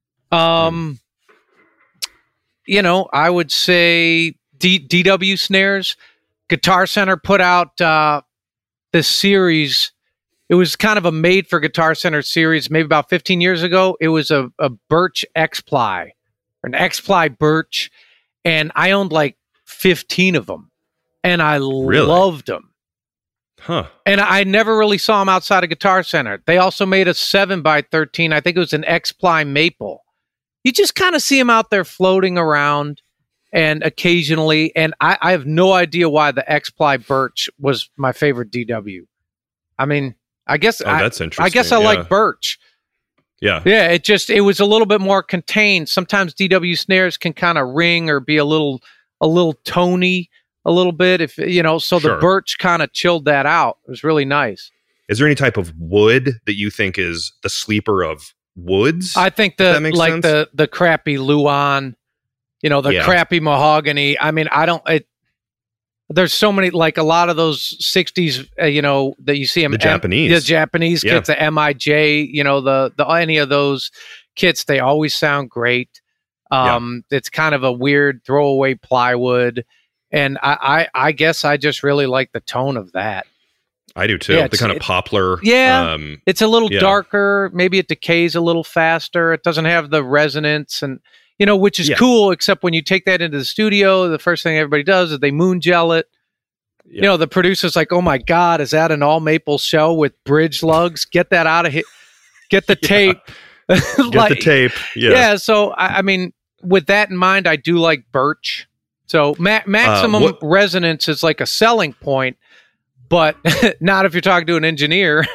Um, mm. You know, I would say D, DW snares. Guitar Center put out uh, this series. It was kind of a made for Guitar Center series, maybe about fifteen years ago. It was a, a Birch X-Ply, an X-Ply Birch, and I owned like fifteen of them, and I really? loved them. Huh. And I never really saw them outside of Guitar Center. They also made a seven by thirteen. I think it was an X-Ply Maple. You just kind of see them out there floating around, and occasionally, and I, I have no idea why the X-Ply Birch was my favorite D W. I mean, I guess oh, that's I, interesting. I guess I yeah. like Birch. Yeah. Yeah, it just, it was a little bit more contained. Sometimes D W snares can kind of ring or be a little, a little tony a little bit, if you know, so Sure. the Birch kind of chilled that out. It was really nice. Is there any type of wood that you think is the sleeper of woods? I think the, like sense? the, the crappy Luan, you know, the Yeah. crappy mahogany. I mean, I don't, it, there's so many, like a lot of those sixties, uh, you know, that you see them. The Japanese. The Japanese Yeah. kits, the M I J, you know, the, the, any of those kits, they always sound great. Um, yeah. It's kind of a weird throwaway plywood. And I, I, I guess I just really like the tone of that. I do too. Yeah, the kind of poplar. Yeah. Um, it's a little yeah. darker. Maybe it decays a little faster. It doesn't have the resonance, and, you know, which is Yeah. cool, except when you take that into the studio, the first thing everybody does is they moon gel it. Yeah. You know, the producer's like, oh my God, is that an all maple shell with bridge lugs? Get that out of here. Get the Yeah. tape. Get Like, the tape. Yeah. yeah. So, I, I mean, with that in mind, I do like Birch. So ma- maximum Uh, what- resonance is like a selling point, but not if you're talking to an engineer.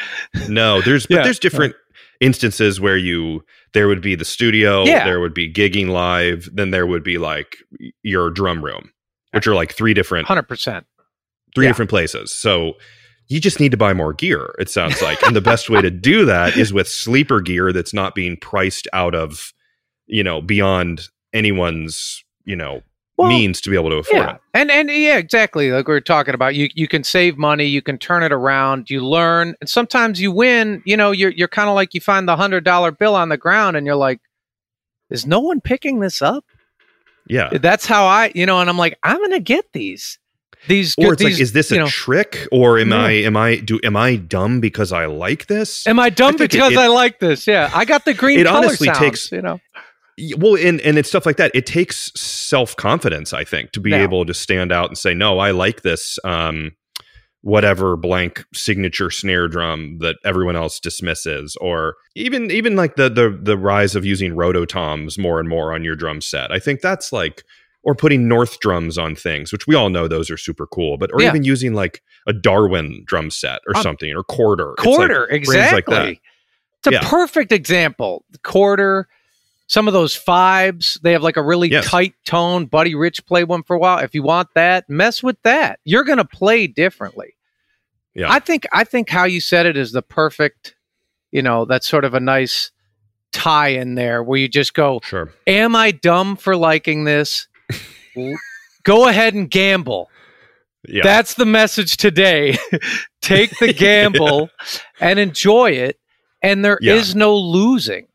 No, there's but Yeah. there's different instances where you there would be the studio, Yeah. there would be gigging live, then there would be like your drum room, which are like three different one hundred percent. three Yeah. different places. So you just need to buy more gear, it sounds like. And the best way to do that is with sleeper gear that's not being priced out of, you know, beyond anyone's, you know, Well, means to be able to afford Yeah. it. And and yeah, exactly. Like we were talking about, you you can save money, you can turn it around, you learn, and sometimes you win. You know, you're you're kind of like, you find the hundred dollar bill on the ground, and you're like, is no one picking this up? Yeah. That's how I, you know, and I'm like, I'm gonna get these. These Or it's these, like, is this you a know, trick, or am Yeah. I am I do am I dumb because I like this? am I dumb I think because it- I like this? Yeah, I got the green It color honestly sounds, takes- you know. Y- Well, and and it's stuff like that. It takes self confidence, I think, to be Yeah. able to stand out and say, "No, I like this." Um, whatever blank signature snare drum that everyone else dismisses, or even even like the the the rise of using rototoms more and more on your drum set. I think that's like, or putting North drums on things, which we all know those are super cool, but or Yeah. even using like a Darwin drum set or Um, something, or quarter. Quarter, it's like brands exactly. like that. It's a Yeah. perfect example. Quarter, some of those fives, they have like a really Yes. tight tone. Buddy Rich played one for a while. If you want that, mess with that. You're going to play differently. Yeah. I think I think how you said it is the perfect, you know, that's sort of a nice tie in there where you just go, Sure. am I dumb for liking this? L- Go ahead and gamble. Yeah. That's the message today. Take the gamble and enjoy it. And there is Yeah. no losing.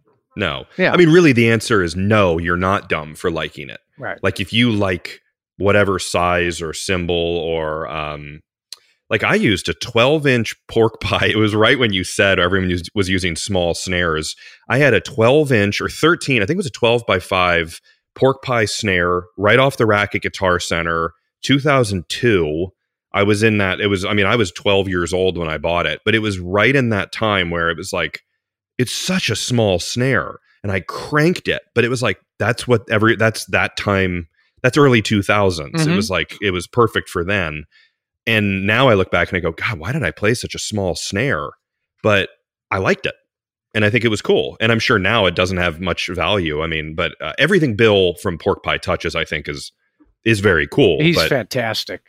No. Yeah. I mean, really, the answer is no, you're not dumb for liking it. Right. Like if you like whatever size or symbol or, um, like I used a twelve inch pork pie. It was right when you said everyone used, was using small snares. I had a twelve inch or thirteen, I think it was a twelve by five pork pie snare right off the rack at Guitar Center, two thousand two. I was in that. It was, I mean, I was twelve years old when I bought it, but it was right in that time where it was like, it's such a small snare. And I cranked it, but it was like, that's what every, that's that time, that's early two thousands. Mhm. It was like, it was perfect for then. And now I look back and I go, God, why did I play such a small snare? But I liked it. And I think it was cool. And I'm sure now it doesn't have much value. I mean, but uh, everything Bill from Pork Pie touches, I think is, is very cool. He's but fantastic.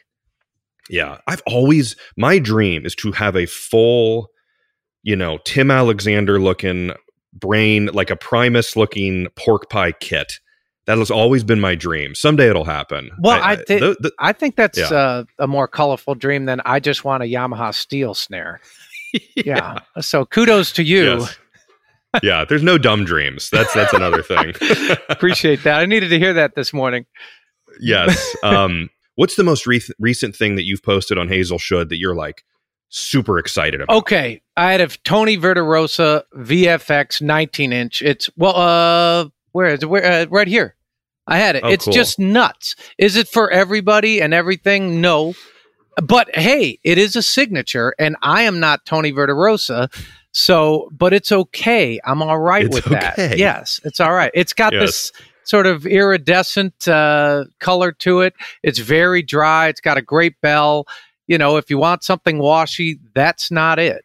yeah, I've always, my dream is to have a full, you know, Tim Alexander looking brain, like a Primus looking pork pie kit. That has always been my dream. Someday it'll happen. Well, I, thi- the- the- I think that's yeah. uh, a more colorful dream than I just want a Yamaha steel snare. Yeah. So kudos to you. Yes. Yeah, there's no dumb dreams. That's that's another thing. Appreciate that. I needed to hear that this morning. Yes. Um, what's the most re- recent thing that you've posted on Hazel Should that you're like super excited about? Okay. I had a Tony Verderosa V F X nineteen inch. It's, well, uh, where is it? Where, uh, right here. I had it. Oh, it's cool. just nuts. Is it for everybody and everything? No. But hey, it is a signature, and I am not Tony Verderosa. So, but it's okay. I'm all right It's with okay. that. Yes, it's all right. It's got Yes. this sort of iridescent uh, color to it. It's very dry. It's got a great bell. You know, if you want something washy, that's not it.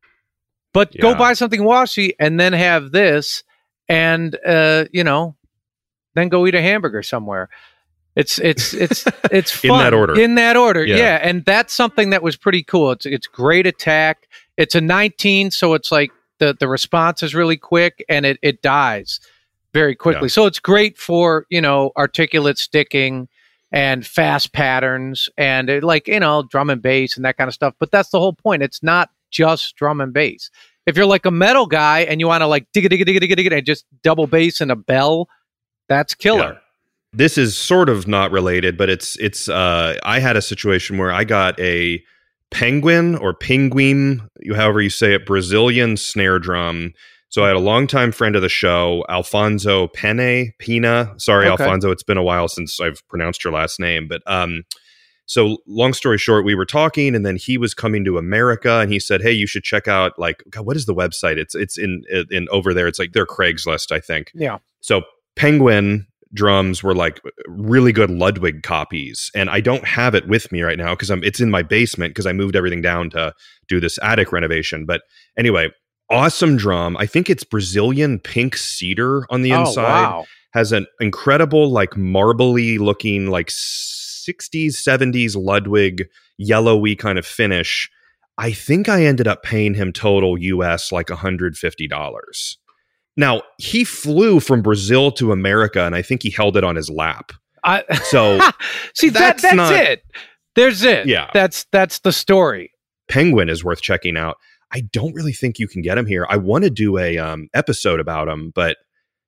But go Yeah. buy something washy and then have this, and uh, you know, then go eat a hamburger somewhere. It's it's it's it's fun. In that order. In that order, Yeah. yeah. And that's something that was pretty cool. It's it's great attack. It's a nineteen, so it's like the the response is really quick and it it dies very quickly. Yeah. So it's great for, you know, articulate sticking and fast patterns and it, like, you know, drum and bass and that kind of stuff. But that's the whole point. It's not just drum and bass. If you're like a metal guy and you want to like digga digga digga digga digga and just double bass and a bell, that's killer. Yeah. This is sort of not related, but it's it's. Uh, I had a situation where I got a penguin or penguin, you- however you say it, Brazilian snare drum. So I had a longtime friend of the show, Alfonso Pene Pina. Sorry, Okay. Alfonso, it's been a while since I've pronounced your last name, but um, so long story short, we were talking, and then he was coming to America, and he said, "Hey, you should check out like God, what is the website? It's it's in in over there. It's like their Craigslist, I think." Yeah. So Penguin drums were like really good Ludwig copies, and I don't have it with me right now because I'm it's in my basement because I moved everything down to do this attic renovation. But anyway, awesome drum. I think it's Brazilian pink cedar on the Oh, inside. wow. Has an incredible like marbly looking like sixties, seventies Ludwig yellowy kind of finish. I think I ended up paying him total U S like one hundred fifty dollars. Now, he flew from Brazil to America, and I think he held it on his lap. I, So see that that's that's not- it. There's it. Yeah. That's that's the story. Penguin is worth checking out. I don't really think you can get him here. I want to do a um, episode about him, but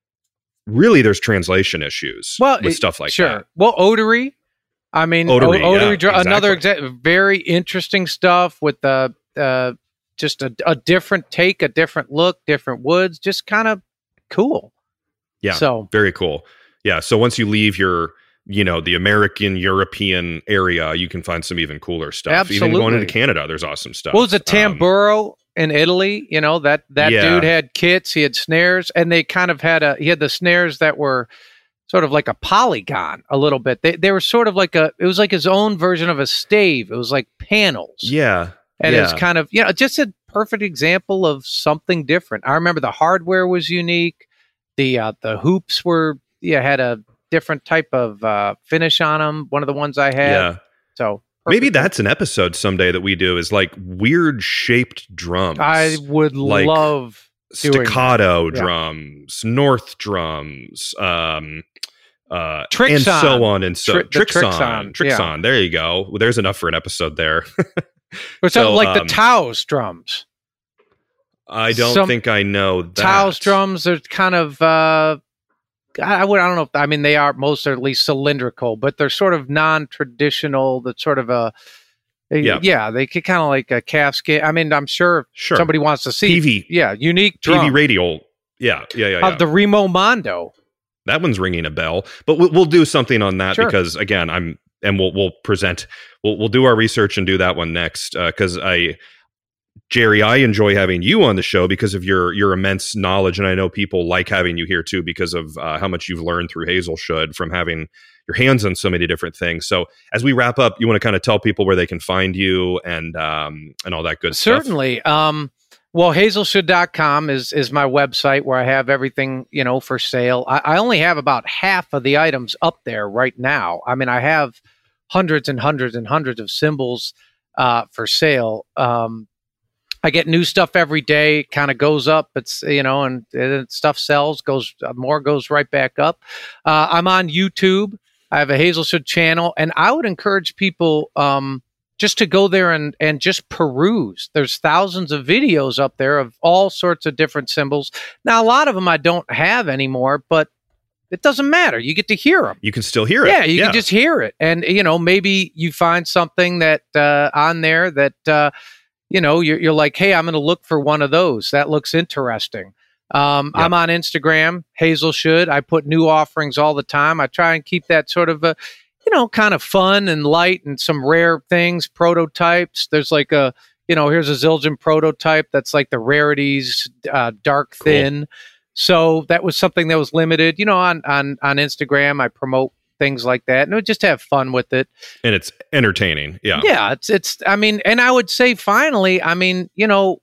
really there's translation issues Well, with it- stuff like sure. that. Well, Otery. I mean, Otery, O- Otery yeah, dr- another exactly. exa- very interesting stuff with the uh, just a, a different take, a different look, different woods, just kind of cool. Yeah. So Very cool. Yeah. So once you leave your, you know, the American, European area, you can find some even cooler stuff. Even going Absolutely. into Canada, there's awesome stuff. what was it, Um, Tamburo in Italy? You know, that that Yeah. dude had kits, he had snares, and they kind of had a he had the snares that were sort of like a polygon a little bit. They they were sort of like a, it was like his own version of a stave. It was like panels. Yeah. And yeah. it's kind of, you know, just a perfect example of something different. I remember the hardware was unique. The uh, the hoops were, yeah, had a different type of uh, finish on them. One of the ones I had. Yeah. So maybe that's an episode someday that we do is like weird shaped drums. I would like love staccato drums, yeah. North drums, um, uh, Trixon. and so on and so. Tri- Trixon, Trixon, Trixon. Yeah. There you go. Well, there's enough for an episode there. But so, like um, the Taos drums. I don't Some think I know that. Taos drums are kind of. Uh, I would. I don't know. If, I mean, they are most are at least cylindrical, but they're sort of non-traditional. That's sort of a. a yeah. yeah, they could kind of like a calf skin. I mean, I'm sure, sure. somebody wants to see P V. Yeah, unique drum. P V radial. Yeah, yeah, yeah. yeah. Of the Remo Mondo. That one's ringing a bell, but we'll, we'll do something on that sure. because again, I'm and we'll we'll present. We'll we'll do our research and do that one next because uh, I. Jerry, I enjoy having you on the show because of your your immense knowledge, and I know people like having you here too because of uh, how much you've learned through Hazel Should from having your hands on so many different things. So, as we wrap up, you want to kind of tell people where they can find you and um, and all that good Certainly. stuff. Certainly. Um, well, hazel should dot com is is my website where I have everything, you know, for sale. I, I only have about half of the items up there right now. I mean, I have hundreds and hundreds and hundreds of cymbals uh, for sale. Um, I get new stuff every day. It kind of goes up. It's, you know, and, and stuff sells, goes uh, more goes right back up. Uh, I'm on YouTube. I have a Hazel Should channel, and I would encourage people um, just to go there and and just peruse. There's thousands of videos up there of all sorts of different cymbals. Now, a lot of them I don't have anymore, but it doesn't matter. You get to hear them. You can still hear it. Yeah, you yeah. can just hear it, and you know, maybe you find something that uh, on there that. Uh, You know, you're, you're like, hey, I'm going to look for one of those. That looks interesting. Um, yep. I'm on Instagram, Hazel Should. I put new offerings all the time. I try and keep that sort of, a, you know, kind of fun and light and some rare things, prototypes. There's like a, you know, here's a Zildjian prototype that's like the rarities, uh, dark thin. Cool. So that was something that was limited. You know, on on on Instagram, I promote things like that, and we just have fun with it, and it's entertaining. Yeah, yeah. It's it's. I mean, and I would say finally, I mean, you know,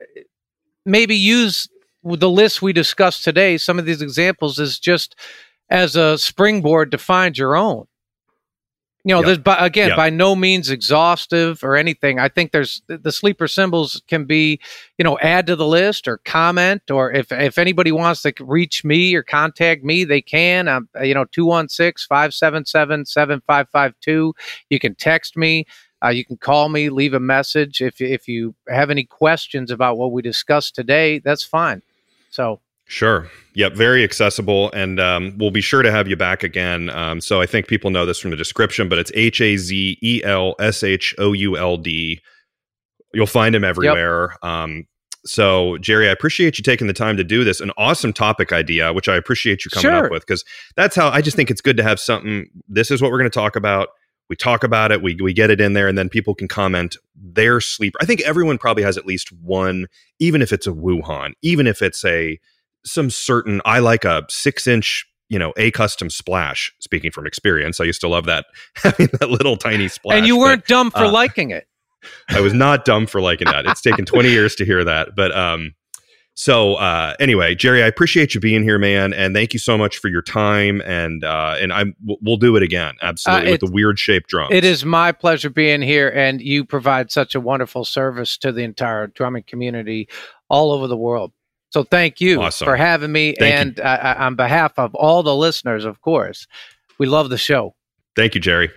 maybe use the list we discussed today. Some of these examples is just as a springboard to find your own. You know, yep. there's by, again yep. by no means exhaustive or anything. I think there's the sleeper cymbals can be, you know, add to the list or comment, or if if anybody wants to reach me or contact me, they can. I'm, you know, two one six, five seven seven, seven five five two. You can text me. Uh, you can call me, leave a message. If if you have any questions about what we discussed today, that's fine. So. Sure. Yep. Very accessible. And um, we'll be sure to have you back again. Um, so I think people know this from the description, but it's H A Z E L S H O U L D. You'll find him everywhere. Yep. Um, so, Jerry, I appreciate you taking the time to do this. An awesome topic idea, which I appreciate you coming sure. up with, because that's how I just think it's good to have something. This is what we're going to talk about. We talk about it, we we get it in there, and then people can comment their sleeper. I think everyone probably has at least one, even if it's a Wuhan, even if it's a some certain, I like a six inch, you know, a custom splash. Speaking from experience, I used to love that, having that little tiny splash. And you weren't but, dumb for uh, liking it. I was not dumb for liking that. It's taken twenty years to hear that. But um, so uh, anyway, Jerry, I appreciate you being here, man. And thank you so much for your time. And uh, and I we'll do it again. Absolutely. Uh, with the weird shaped drums. It is my pleasure being here. And you provide such a wonderful service to the entire drumming community all over the world. So thank you awesome. for having me. Thank and uh, on behalf of all the listeners, of course, we love the show. Thank you, Jerry.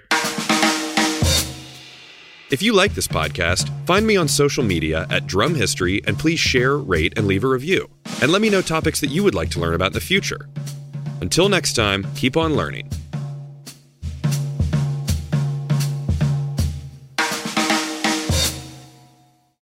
If you like this podcast, find me on social media at Drum History, and please share, rate, and leave a review. And let me know topics that you would like to learn about in the future. Until next time, keep on learning.